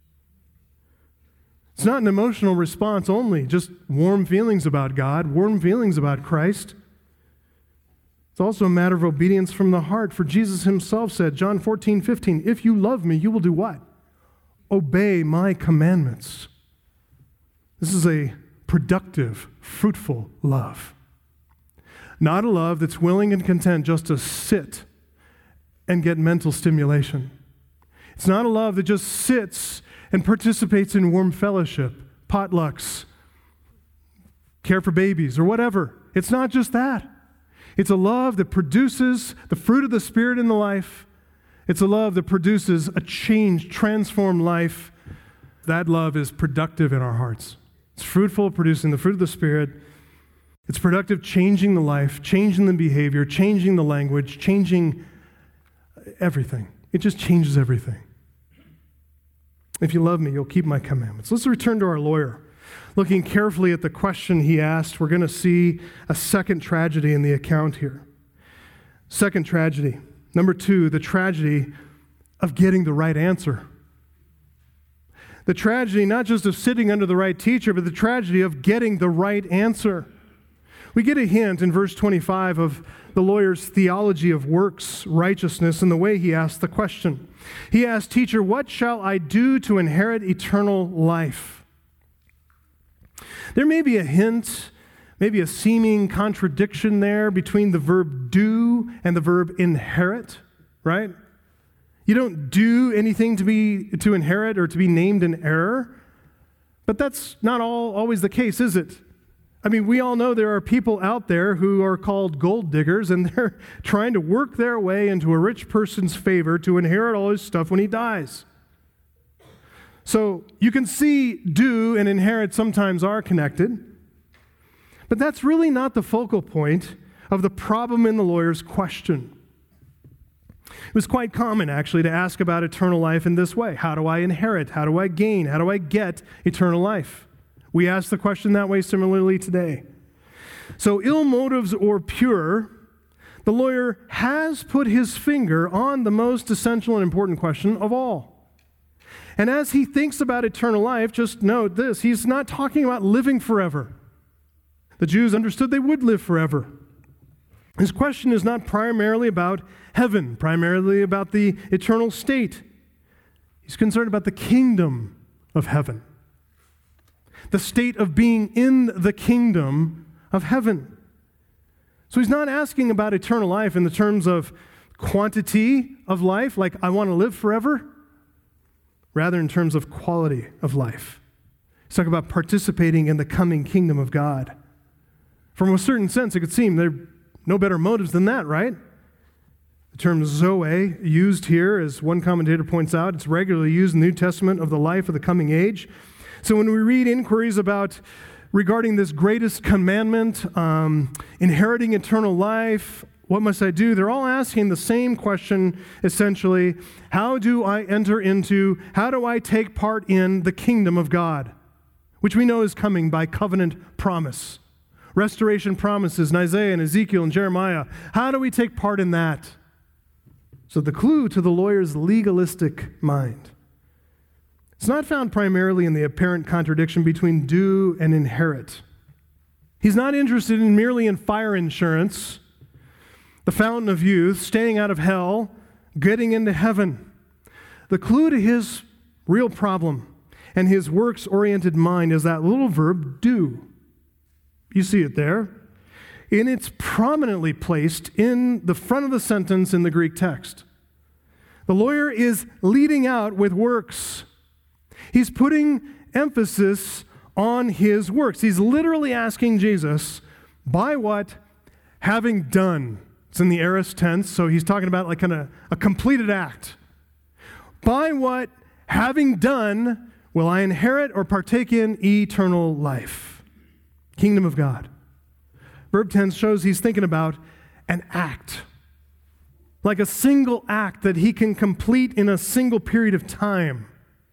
It's not an emotional response only, just warm feelings about God, warm feelings about Christ. It's also a matter of obedience from the heart. For Jesus himself said, John fourteen fifteen, if you love me, you will do what? Obey my commandments. This is a productive, fruitful love. Not a love that's willing and content just to sit and get mental stimulation. It's not a love that just sits and participates in warm fellowship, potlucks, care for babies, or whatever. It's not just that. It's a love that produces the fruit of the Spirit in the life. It's a love that produces a changed, transformed life. That love is productive in our hearts. It's fruitful, producing the fruit of the Spirit. It's productive, changing the life, changing the behavior, changing the language, changing everything. It just changes everything. If you love me, you'll keep my commandments. Let's return to our lawyer. Looking carefully at the question he asked, we're going to see a second tragedy in the account here. Second tragedy. Number two, the tragedy of getting the right answer. The tragedy not just of sitting under the right teacher, but the tragedy of getting the right answer. We get a hint in verse twenty-five of the lawyer's theology of works righteousness and the way he asked the question. He asked, "Teacher, what shall I do to inherit eternal life?" There may be a hint, maybe a seeming contradiction there between the verb do and the verb inherit, right? You don't do anything to be to inherit or to be named in error, but that's not all always the case, is it? I mean, we all know there are people out there who are called gold diggers, and they're trying to work their way into a rich person's favor to inherit all his stuff when he dies. So you can see do and inherit sometimes are connected, but that's really not the focal point of the problem in the lawyer's question. It was quite common, actually, to ask about eternal life in this way. How do I inherit? How do I gain? How do I get eternal life? We ask the question that way similarly today. So, ill motives or pure, the lawyer has put his finger on the most essential and important question of all. And as he thinks about eternal life, just note this, he's not talking about living forever. The Jews understood they would live forever. His question is not primarily about heaven, primarily about the eternal state. He's concerned about the kingdom of heaven, the state of being in the kingdom of heaven. So he's not asking about eternal life in the terms of quantity of life, like I want to live forever, rather in terms of quality of life. He's talking about participating in the coming kingdom of God. From a certain sense, it could seem there are no better motives than that, right? The term Zoe, used here, as one commentator points out, it's regularly used in the New Testament of the life of the coming age. So when we read inquiries about regarding this greatest commandment, um, inheriting eternal life, what must I do? They're all asking the same question, essentially. How do I enter into, how do I take part in the kingdom of God, which we know is coming by covenant promise? Restoration promises in Isaiah and Ezekiel and Jeremiah. How do we take part in that? So the clue to the lawyer's legalistic mind. It's not found primarily in the apparent contradiction between do and inherit. He's not interested in merely in fire insurance, the fountain of youth, staying out of hell, getting into heaven. The clue to his real problem and his works-oriented mind is that little verb, do. You see it there. And it's prominently placed in the front of the sentence in the Greek text. The lawyer is leading out with works. He's putting emphasis on his works. He's literally asking Jesus, by what? Having done. It's in the aorist tense, so he's talking about like kind of a completed act. By what, having done, will I inherit or partake in eternal life? Kingdom of God. Verb tense shows he's thinking about an act. Like a single act that he can complete in a single period of time.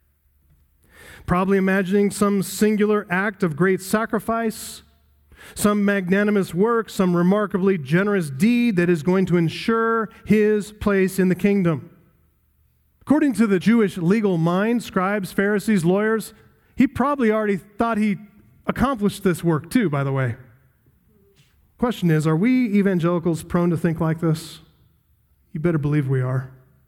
Probably imagining some singular act of great sacrifice, some magnanimous work, some remarkably generous deed that is going to ensure his place in the kingdom. According to the Jewish legal mind, scribes, Pharisees, lawyers, he probably already thought he accomplished this work too, by the way. Question is, are we evangelicals prone to think like this? You better believe we are.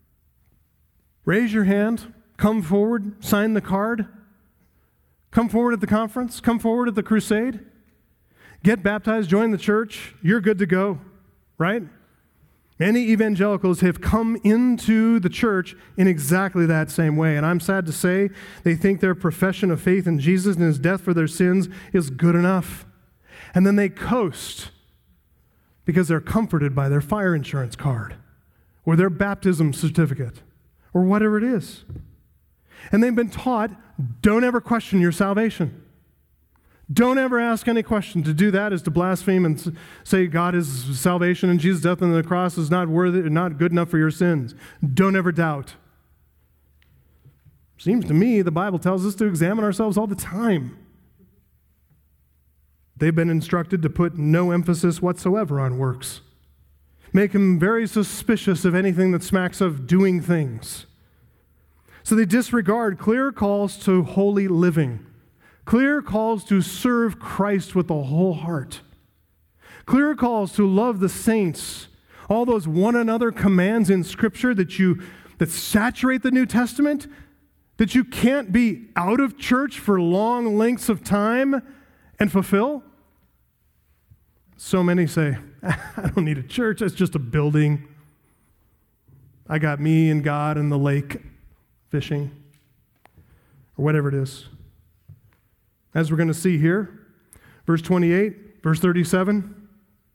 Raise your hand, come forward, sign the card. Come forward at the conference. Come forward at the crusade. Get baptized, join the church. You're good to go, right? Many evangelicals have come into the church in exactly that same way. And I'm sad to say they think their profession of faith in Jesus and his death for their sins is good enough. And then they coast because they're comforted by their fire insurance card or their baptism certificate or whatever it is. And they've been taught, don't ever question your salvation. Don't ever ask any question. To do that is to blaspheme and say God is salvation and Jesus' death on the cross is not worthy, not good enough for your sins. Don't ever doubt. Seems to me the Bible tells us to examine ourselves all the time. They've been instructed to put no emphasis whatsoever on works. Make them very suspicious of anything that smacks of doing things. So they disregard clear calls to holy living, clear calls to serve Christ with the whole heart, clear calls to love the saints, all those one another commands in Scripture that you that saturate the New Testament, that you can't be out of church for long lengths of time and fulfill. So many say, I don't need a church, it's just a building. I got me and God and the lake fishing, or whatever it is. As we're going to see here, verse twenty-eight, verse thirty-seven,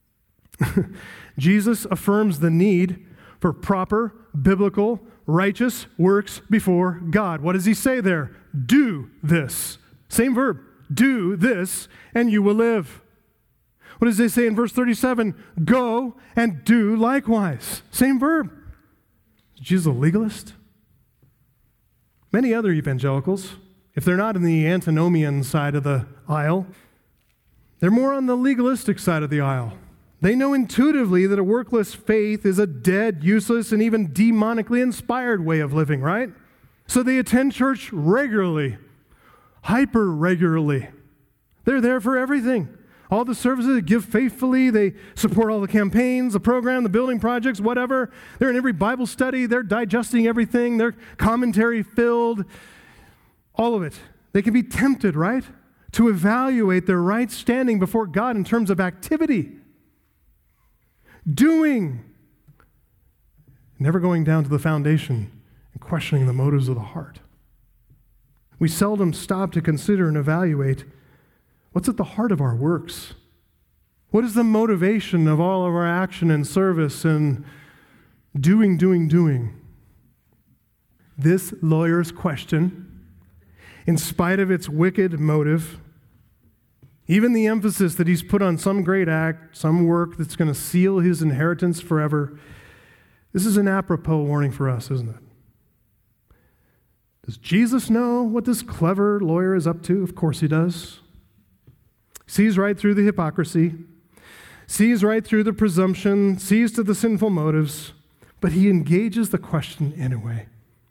Jesus affirms the need for proper, biblical, righteous works before God. What does he say there? Do this. Same verb. Do this, and you will live. What does he say in verse thirty-seven? Go and do likewise. Same verb. Is Jesus a legalist? Many other evangelicals, if they're not in the antinomian side of the aisle, they're more on the legalistic side of the aisle. They know intuitively that a workless faith is a dead, useless, and even demonically inspired way of living, right? So they attend church regularly, hyper regularly. They're there for everything. All the services, they give faithfully. They support all the campaigns, the program, the building projects, whatever. They're in every Bible study. They're digesting everything. They're commentary filled. All of it. They can be tempted, right, to evaluate their right standing before God in terms of activity. Doing. Never going down to the foundation and questioning the motives of the heart. We seldom stop to consider and evaluate what's at the heart of our works. What is the motivation of all of our action and service and doing, doing, doing? This lawyer's question, in spite of its wicked motive, even the emphasis that he's put on some great act, some work that's going to seal his inheritance forever, this is an apropos warning for us, isn't it? Does Jesus know what this clever lawyer is up to? Of course he does. Sees right through the hypocrisy, sees right through the presumption, sees to the sinful motives, but he engages the question anyway.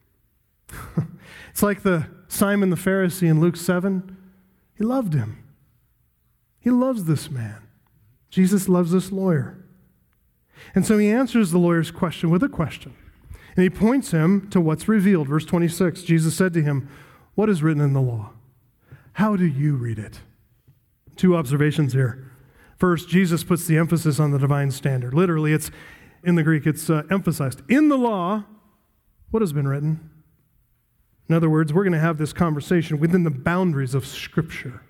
It's like the Simon the Pharisee in Luke seven. He loved him. He loves this man. Jesus loves this lawyer. And so he answers the lawyer's question with a question. And he points him to what's revealed. Verse twenty-six, Jesus said to him, "What is written in the law? How do you read it?" Two observations here. First, Jesus puts the emphasis on the divine standard. Literally, it's in the Greek, it's uh, emphasized. In the law, what has been written? In other words, we're going to have this conversation within the boundaries of Scripture.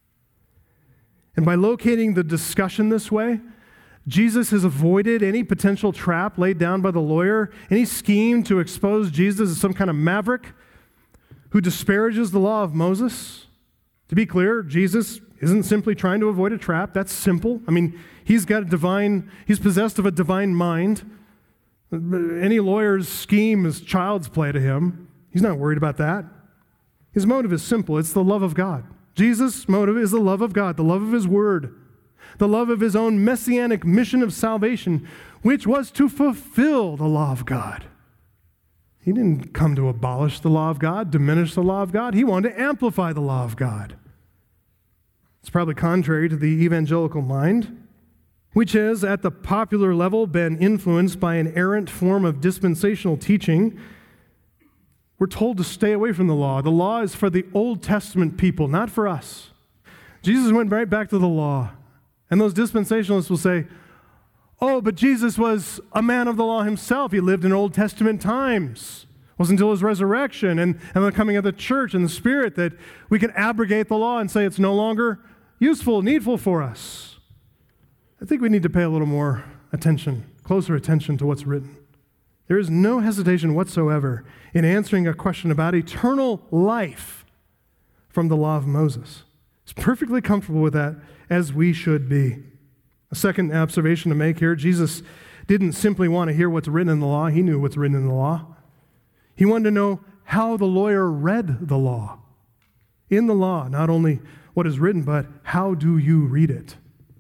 And by locating the discussion this way, Jesus has avoided any potential trap laid down by the lawyer, any scheme to expose Jesus as some kind of maverick who disparages the law of Moses. To be clear, Jesus isn't simply trying to avoid a trap. That's simple. I mean, he's got a divine, he's possessed of a divine mind. Any lawyer's scheme is child's play to him. He's not worried about that. His motive is simple. It's the love of God. Jesus' motive is the love of God, the love of his word, the love of his own messianic mission of salvation, which was to fulfill the law of God. He didn't come to abolish the law of God, diminish the law of God. He wanted to amplify the law of God. It's probably contrary to the evangelical mind, which has, at the popular level, been influenced by an errant form of dispensational teaching. We're told to stay away from the law. The law is for the Old Testament people, not for us. Jesus went right back to the law. And those dispensationalists will say, oh, but Jesus was a man of the law himself. He lived in Old Testament times. It wasn't until his resurrection and, and the coming of the church and the Spirit that we can abrogate the law and say it's no longer useful, needful for us. I think we need to pay a little more attention, closer attention to what's written. There is no hesitation whatsoever in answering a question about eternal life from the law of Moses. He's perfectly comfortable with that, as we should be. A second observation to make here, Jesus didn't simply want to hear what's written in the law. He knew what's written in the law. He wanted to know how the lawyer read the law. In the law, not only what is written, but how do you read it?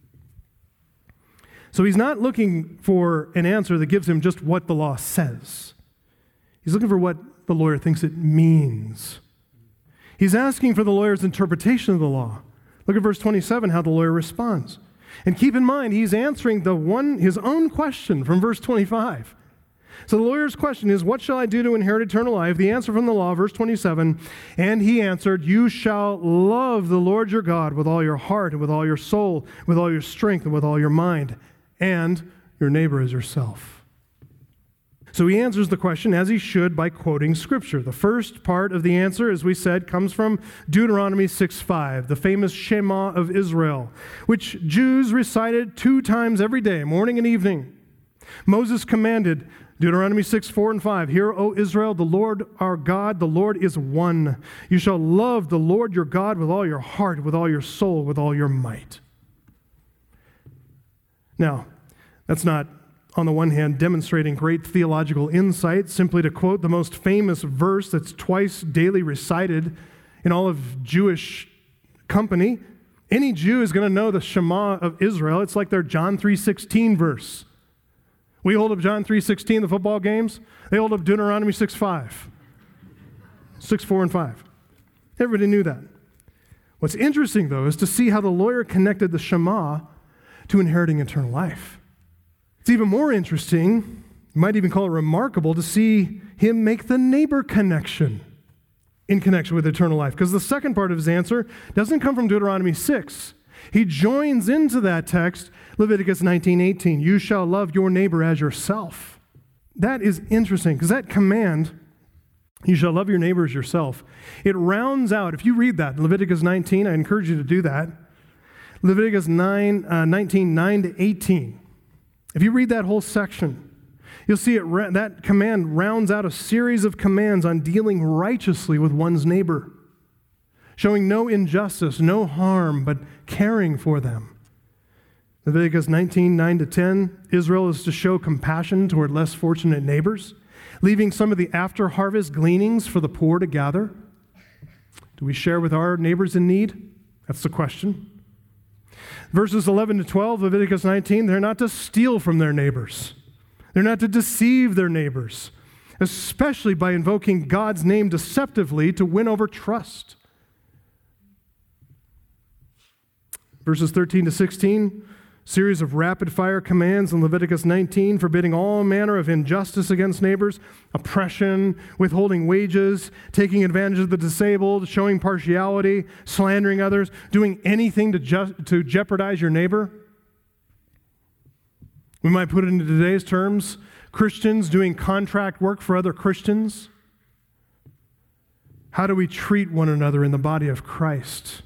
So he's not looking for an answer that gives him just what the law says. He's looking for what the lawyer thinks it means. He's asking for the lawyer's interpretation of the law. Look at verse twenty-seven, how the lawyer responds. And keep in mind, he's answering the one his own question from verse twenty-five. So the lawyer's question is, what shall I do to inherit eternal life? The answer from the law, verse twenty-seven, and he answered, you shall love the Lord your God with all your heart and with all your soul, with all your strength and with all your mind, and your neighbor as yourself. So he answers the question as he should by quoting Scripture. The first part of the answer, as we said, comes from Deuteronomy six five, the famous Shema of Israel, which Jews recited two times every day, morning and evening. Moses commanded, Deuteronomy six four and five, hear, O Israel, the Lord our God, the Lord is one. You shall love the Lord your God with all your heart, with all your soul, with all your might. Now, that's not, on the one hand, demonstrating great theological insight, simply to quote the most famous verse that's twice daily recited in all of Jewish company. Any Jew is going to know the Shema of Israel. It's like their John three sixteen verse. We hold up John three sixteen, the football games. They hold up Deuteronomy six five. six four and five. Everybody knew that. What's interesting, though, is to see how the lawyer connected the Shema to inheriting eternal life. It's even more interesting, you might even call it remarkable, to see him make the neighbor connection in connection with eternal life. Because the second part of his answer doesn't come from Deuteronomy six. He joins into that text Leviticus nineteen eighteen. You shall love your neighbor as yourself. That is interesting, because that command, you shall love your neighbor as yourself, it rounds out, if you read that, Leviticus nineteen, I encourage you to do that. Leviticus nine, uh, nineteen, nine to eighteen. If you read that whole section, you'll see it. That command rounds out a series of commands on dealing righteously with one's neighbor, showing no injustice, no harm, but caring for them. Leviticus nineteen, nine to ten, Israel is to show compassion toward less fortunate neighbors, leaving some of the after-harvest gleanings for the poor to gather. Do we share with our neighbors in need? That's the question. Verses eleven to twelve, Leviticus nineteen, they're not to steal from their neighbors. They're not to deceive their neighbors, especially by invoking God's name deceptively to win over trust. Verses thirteen to sixteen, series of rapid-fire commands in Leviticus nineteen, forbidding all manner of injustice against neighbors, oppression, withholding wages, taking advantage of the disabled, showing partiality, slandering others, doing anything to, ju- to jeopardize your neighbor. We might put it into today's terms, Christians doing contract work for other Christians. How do we treat one another in the body of Christ?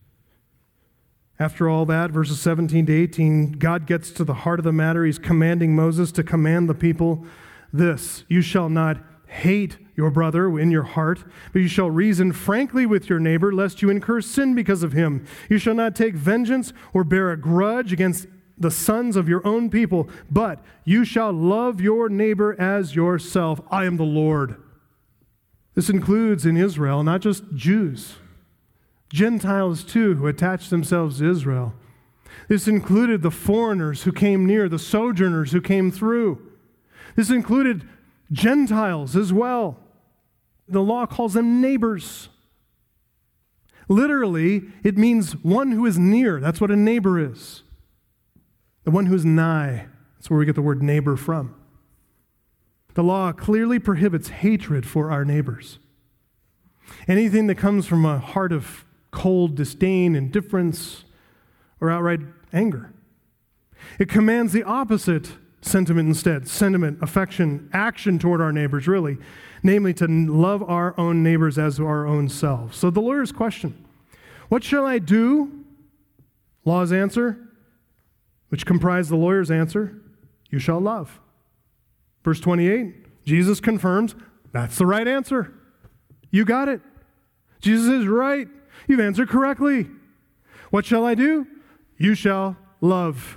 After all that, verses seventeen to eighteen, God gets to the heart of the matter. He's commanding Moses to command the people this: you shall not hate your brother in your heart, but you shall reason frankly with your neighbor, lest you incur sin because of him. You shall not take vengeance or bear a grudge against the sons of your own people, but you shall love your neighbor as yourself. I am the Lord. This includes in Israel not just Jews, Gentiles too, who attached themselves to Israel. This included the foreigners who came near, the sojourners who came through. This included Gentiles as well. The law calls them neighbors. Literally, it means one who is near. That's what a neighbor is. The one who is nigh. That's where we get the word neighbor from. The law clearly prohibits hatred for our neighbors. Anything that comes from a heart of cold disdain, indifference, or outright anger. It commands the opposite sentiment instead, sentiment, affection, action toward our neighbors, really, namely to love our own neighbors as our own selves. So the lawyer's question, what shall I do? Law's answer, which comprised the lawyer's answer, you shall love. Verse twenty-eight, Jesus confirms, that's the right answer. You got it. Jesus is right. You've answered correctly. What shall I do? You shall love.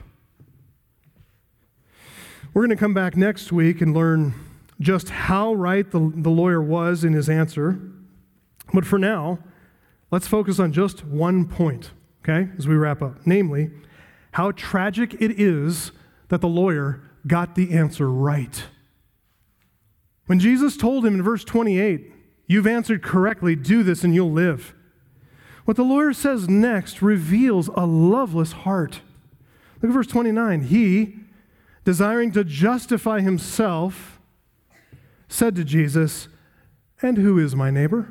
We're going to come back next week and learn just how right the, the lawyer was in his answer. But for now, let's focus on just one point, okay, as we wrap up. Namely, how tragic it is that the lawyer got the answer right. When Jesus told him in verse twenty-eight, you've answered correctly, do this and you'll live. What the lawyer says next reveals a loveless heart. Look at verse twenty-nine. He, desiring to justify himself, said to Jesus, and who is my neighbor?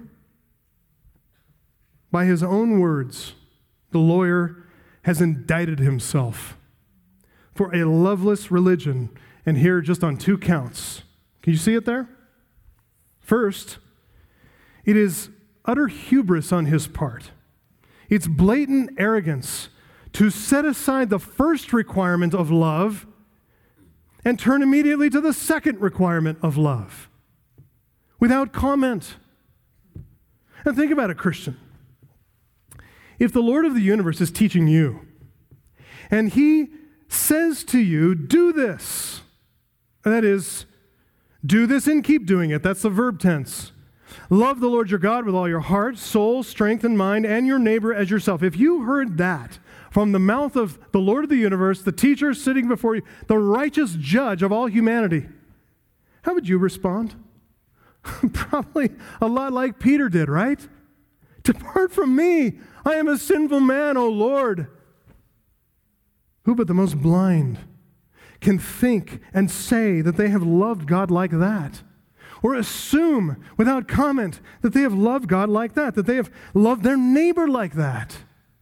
By his own words, the lawyer has indicted himself for a loveless religion, and here just on two counts. Can you see it there? First, it is utter hubris on his part. It's blatant arrogance to set aside the first requirement of love and turn immediately to the second requirement of love without comment. And think about it, Christian. If the Lord of the universe is teaching you, and he says to you, do this, that is, do this and keep doing it. That's the verb tense. Love the Lord your God with all your heart, soul, strength, and mind, and your neighbor as yourself. If you heard that from the mouth of the Lord of the universe, the teacher sitting before you, the righteous judge of all humanity, how would you respond? Probably a lot like Peter did, right? Depart from me. I am a sinful man, O Lord. Who but the most blind can think and say that they have loved God like that? Or assume without comment that they have loved God like that, that they have loved their neighbor like that?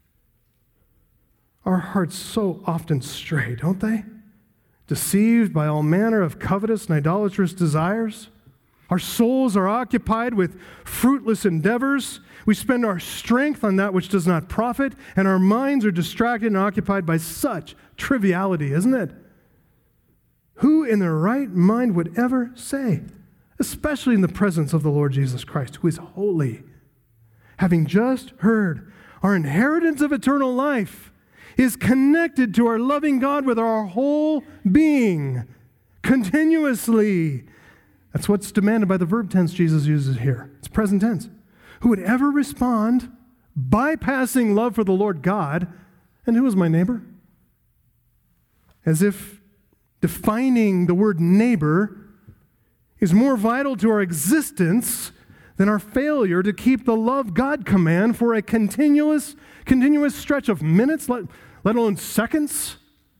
Our hearts so often stray, don't they? Deceived by all manner of covetous and idolatrous desires. Our souls are occupied with fruitless endeavors. We spend our strength on that which does not profit, and our minds are distracted and occupied by such triviality, isn't it? Who in their right mind would ever say, especially in the presence of the Lord Jesus Christ, who is holy, having just heard our inheritance of eternal life is connected to our loving God with our whole being, continuously. That's what's demanded by the verb tense Jesus uses here. It's present tense. Who would ever respond, bypassing love for the Lord God, and who is my neighbor? As if defining the word neighbor is more vital to our existence than our failure to keep the love God command for a continuous, continuous stretch of minutes, let, let alone seconds.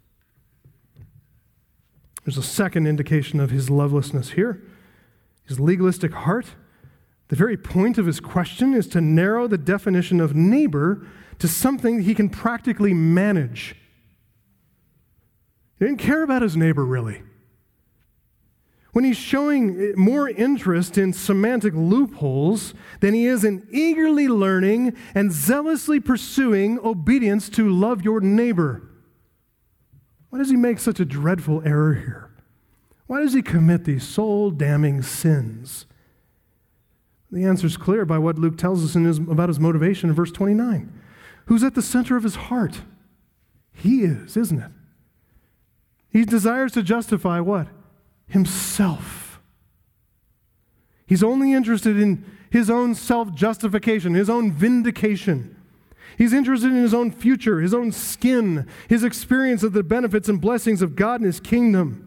There's a second indication of his lovelessness here. His legalistic heart. The very point of his question is to narrow the definition of neighbor to something he can practically manage. He didn't care about his neighbor, really. When he's showing more interest in semantic loopholes than he is in eagerly learning and zealously pursuing obedience to love your neighbor. Why does he make such a dreadful error here? Why does he commit these soul-damning sins? The answer is clear by what Luke tells us in his, about his motivation in verse twenty-nine. Who's at the center of his heart? He is, isn't it? He desires to justify what? Himself. He's only interested in his own self-justification, his own vindication. He's interested in his own future, his own skin, his experience of the benefits and blessings of God and his kingdom.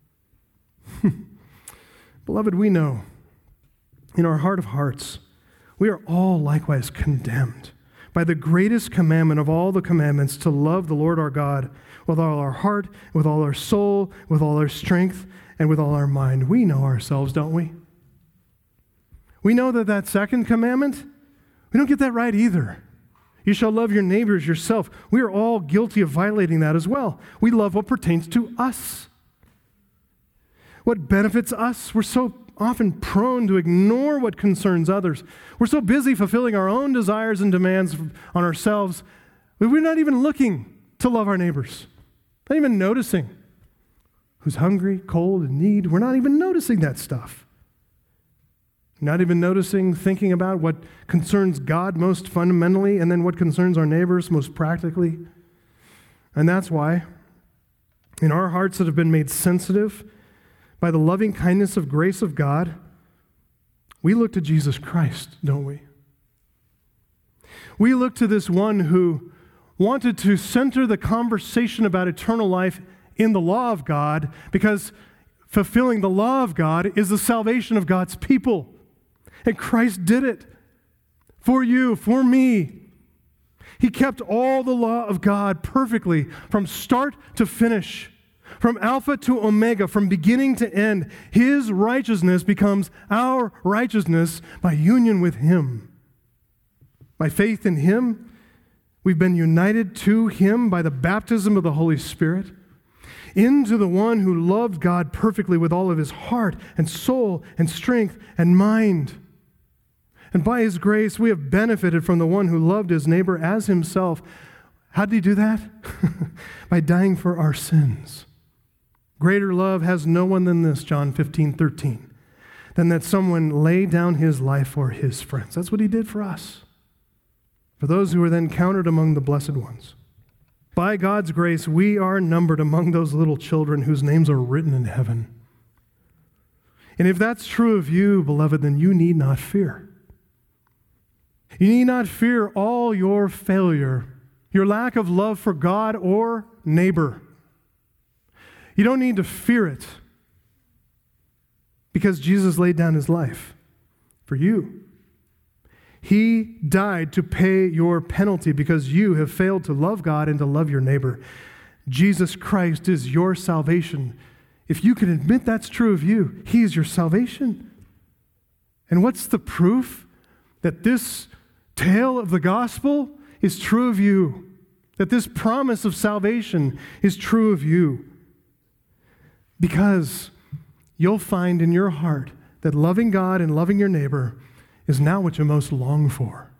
Beloved, we know in our heart of hearts, we are all likewise condemned by the greatest commandment of all the commandments, to love the Lord our God with all our heart, with all our soul, with all our strength, and with all our mind. We know ourselves, don't we? We know that that second commandment, we don't get that right either. You shall love your neighbors yourself. We are all guilty of violating that as well. We love what pertains to us. What benefits us. We're so often prone to ignore what concerns others. We're so busy fulfilling our own desires and demands on ourselves, we're not even looking to love our neighbors. Not even noticing who's hungry, cold, in need. We're not even noticing that stuff. Not even noticing, thinking about what concerns God most fundamentally and then what concerns our neighbors most practically. And that's why, in our hearts that have been made sensitive by the loving kindness of grace of God, we look to Jesus Christ, don't we? We look to this one who wanted to center the conversation about eternal life in the law of God, because fulfilling the law of God is the salvation of God's people. And Christ did it for you, for me. He kept all the law of God perfectly from start to finish, from Alpha to Omega, from beginning to end. His righteousness becomes our righteousness by union with Him. By faith in Him, we've been united to Him by the baptism of the Holy Spirit, into the one who loved God perfectly with all of his heart and soul and strength and mind. And by His grace, we have benefited from the one who loved his neighbor as himself. How did He do that? By dying for our sins. Greater love has no one than this, John fifteen thirteen, than that someone lay down his life for his friends. That's what He did for us, for those who were then counted among the blessed ones. By God's grace, we are numbered among those little children whose names are written in heaven. And if that's true of you, beloved, then you need not fear. You need not fear all your failure, your lack of love for God or neighbor. You don't need to fear it, because Jesus laid down His life for you. He died to pay your penalty because you have failed to love God and to love your neighbor. Jesus Christ is your salvation. If you can admit that's true of you, He is your salvation. And what's the proof that this tale of the gospel is true of you? That this promise of salvation is true of you? Because you'll find in your heart that loving God and loving your neighbor is now what you most long for.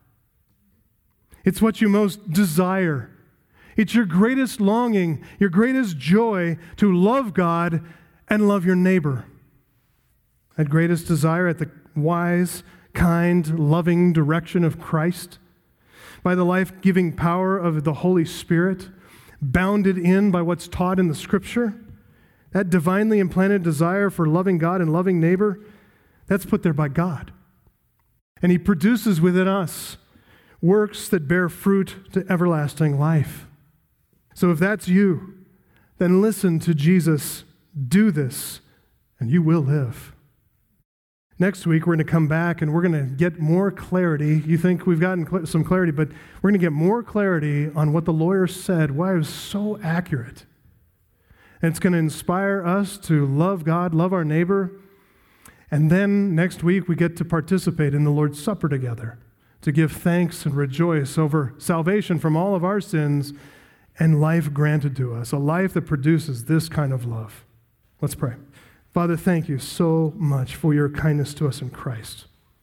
It's what you most desire. It's your greatest longing, your greatest joy to love God and love your neighbor. That greatest desire at the wise, kind, loving direction of Christ, by the life-giving power of the Holy Spirit, bounded in by what's taught in the Scripture, that divinely implanted desire for loving God and loving neighbor, that's put there by God. And He produces within us works that bear fruit to everlasting life. So if that's you, then listen to Jesus. Do this, and you will live. Next week, we're going to come back, and we're going to get more clarity. You think we've gotten cl- some clarity, but we're going to get more clarity on what the lawyer said, why it was so accurate. And it's going to inspire us to love God, love our neighbor. And then next week, we get to participate in the Lord's Supper together, to give thanks and rejoice over salvation from all of our sins and life granted to us, a life that produces this kind of love. Let's pray. Father, thank you so much for your kindness to us in Christ.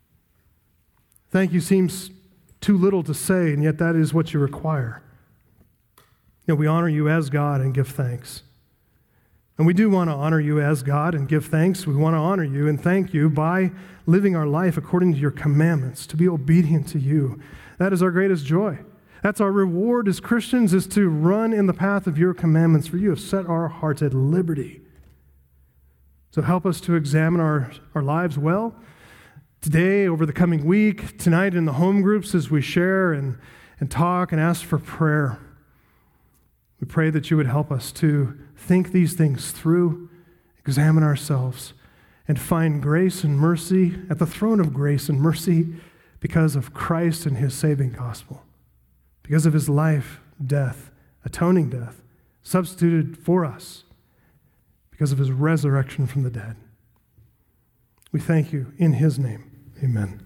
Thank you seems too little to say, and yet that is what you require. You know, we honor you as God and give thanks. And we do want to honor you as God and give thanks. We want to honor you and thank you by living our life according to your commandments, to be obedient to you. That is our greatest joy. That's our reward as Christians, is to run in the path of your commandments, for you have set our hearts at liberty. So help us to examine our, our lives well today, over the coming week, tonight in the home groups as we share and, and talk and ask for prayer. We pray that you would help us to think these things through, examine ourselves, and find grace and mercy at the throne of grace and mercy because of Christ and His saving gospel, because of His life, death, atoning death, substituted for us, because of His resurrection from the dead. We thank you in His name. Amen.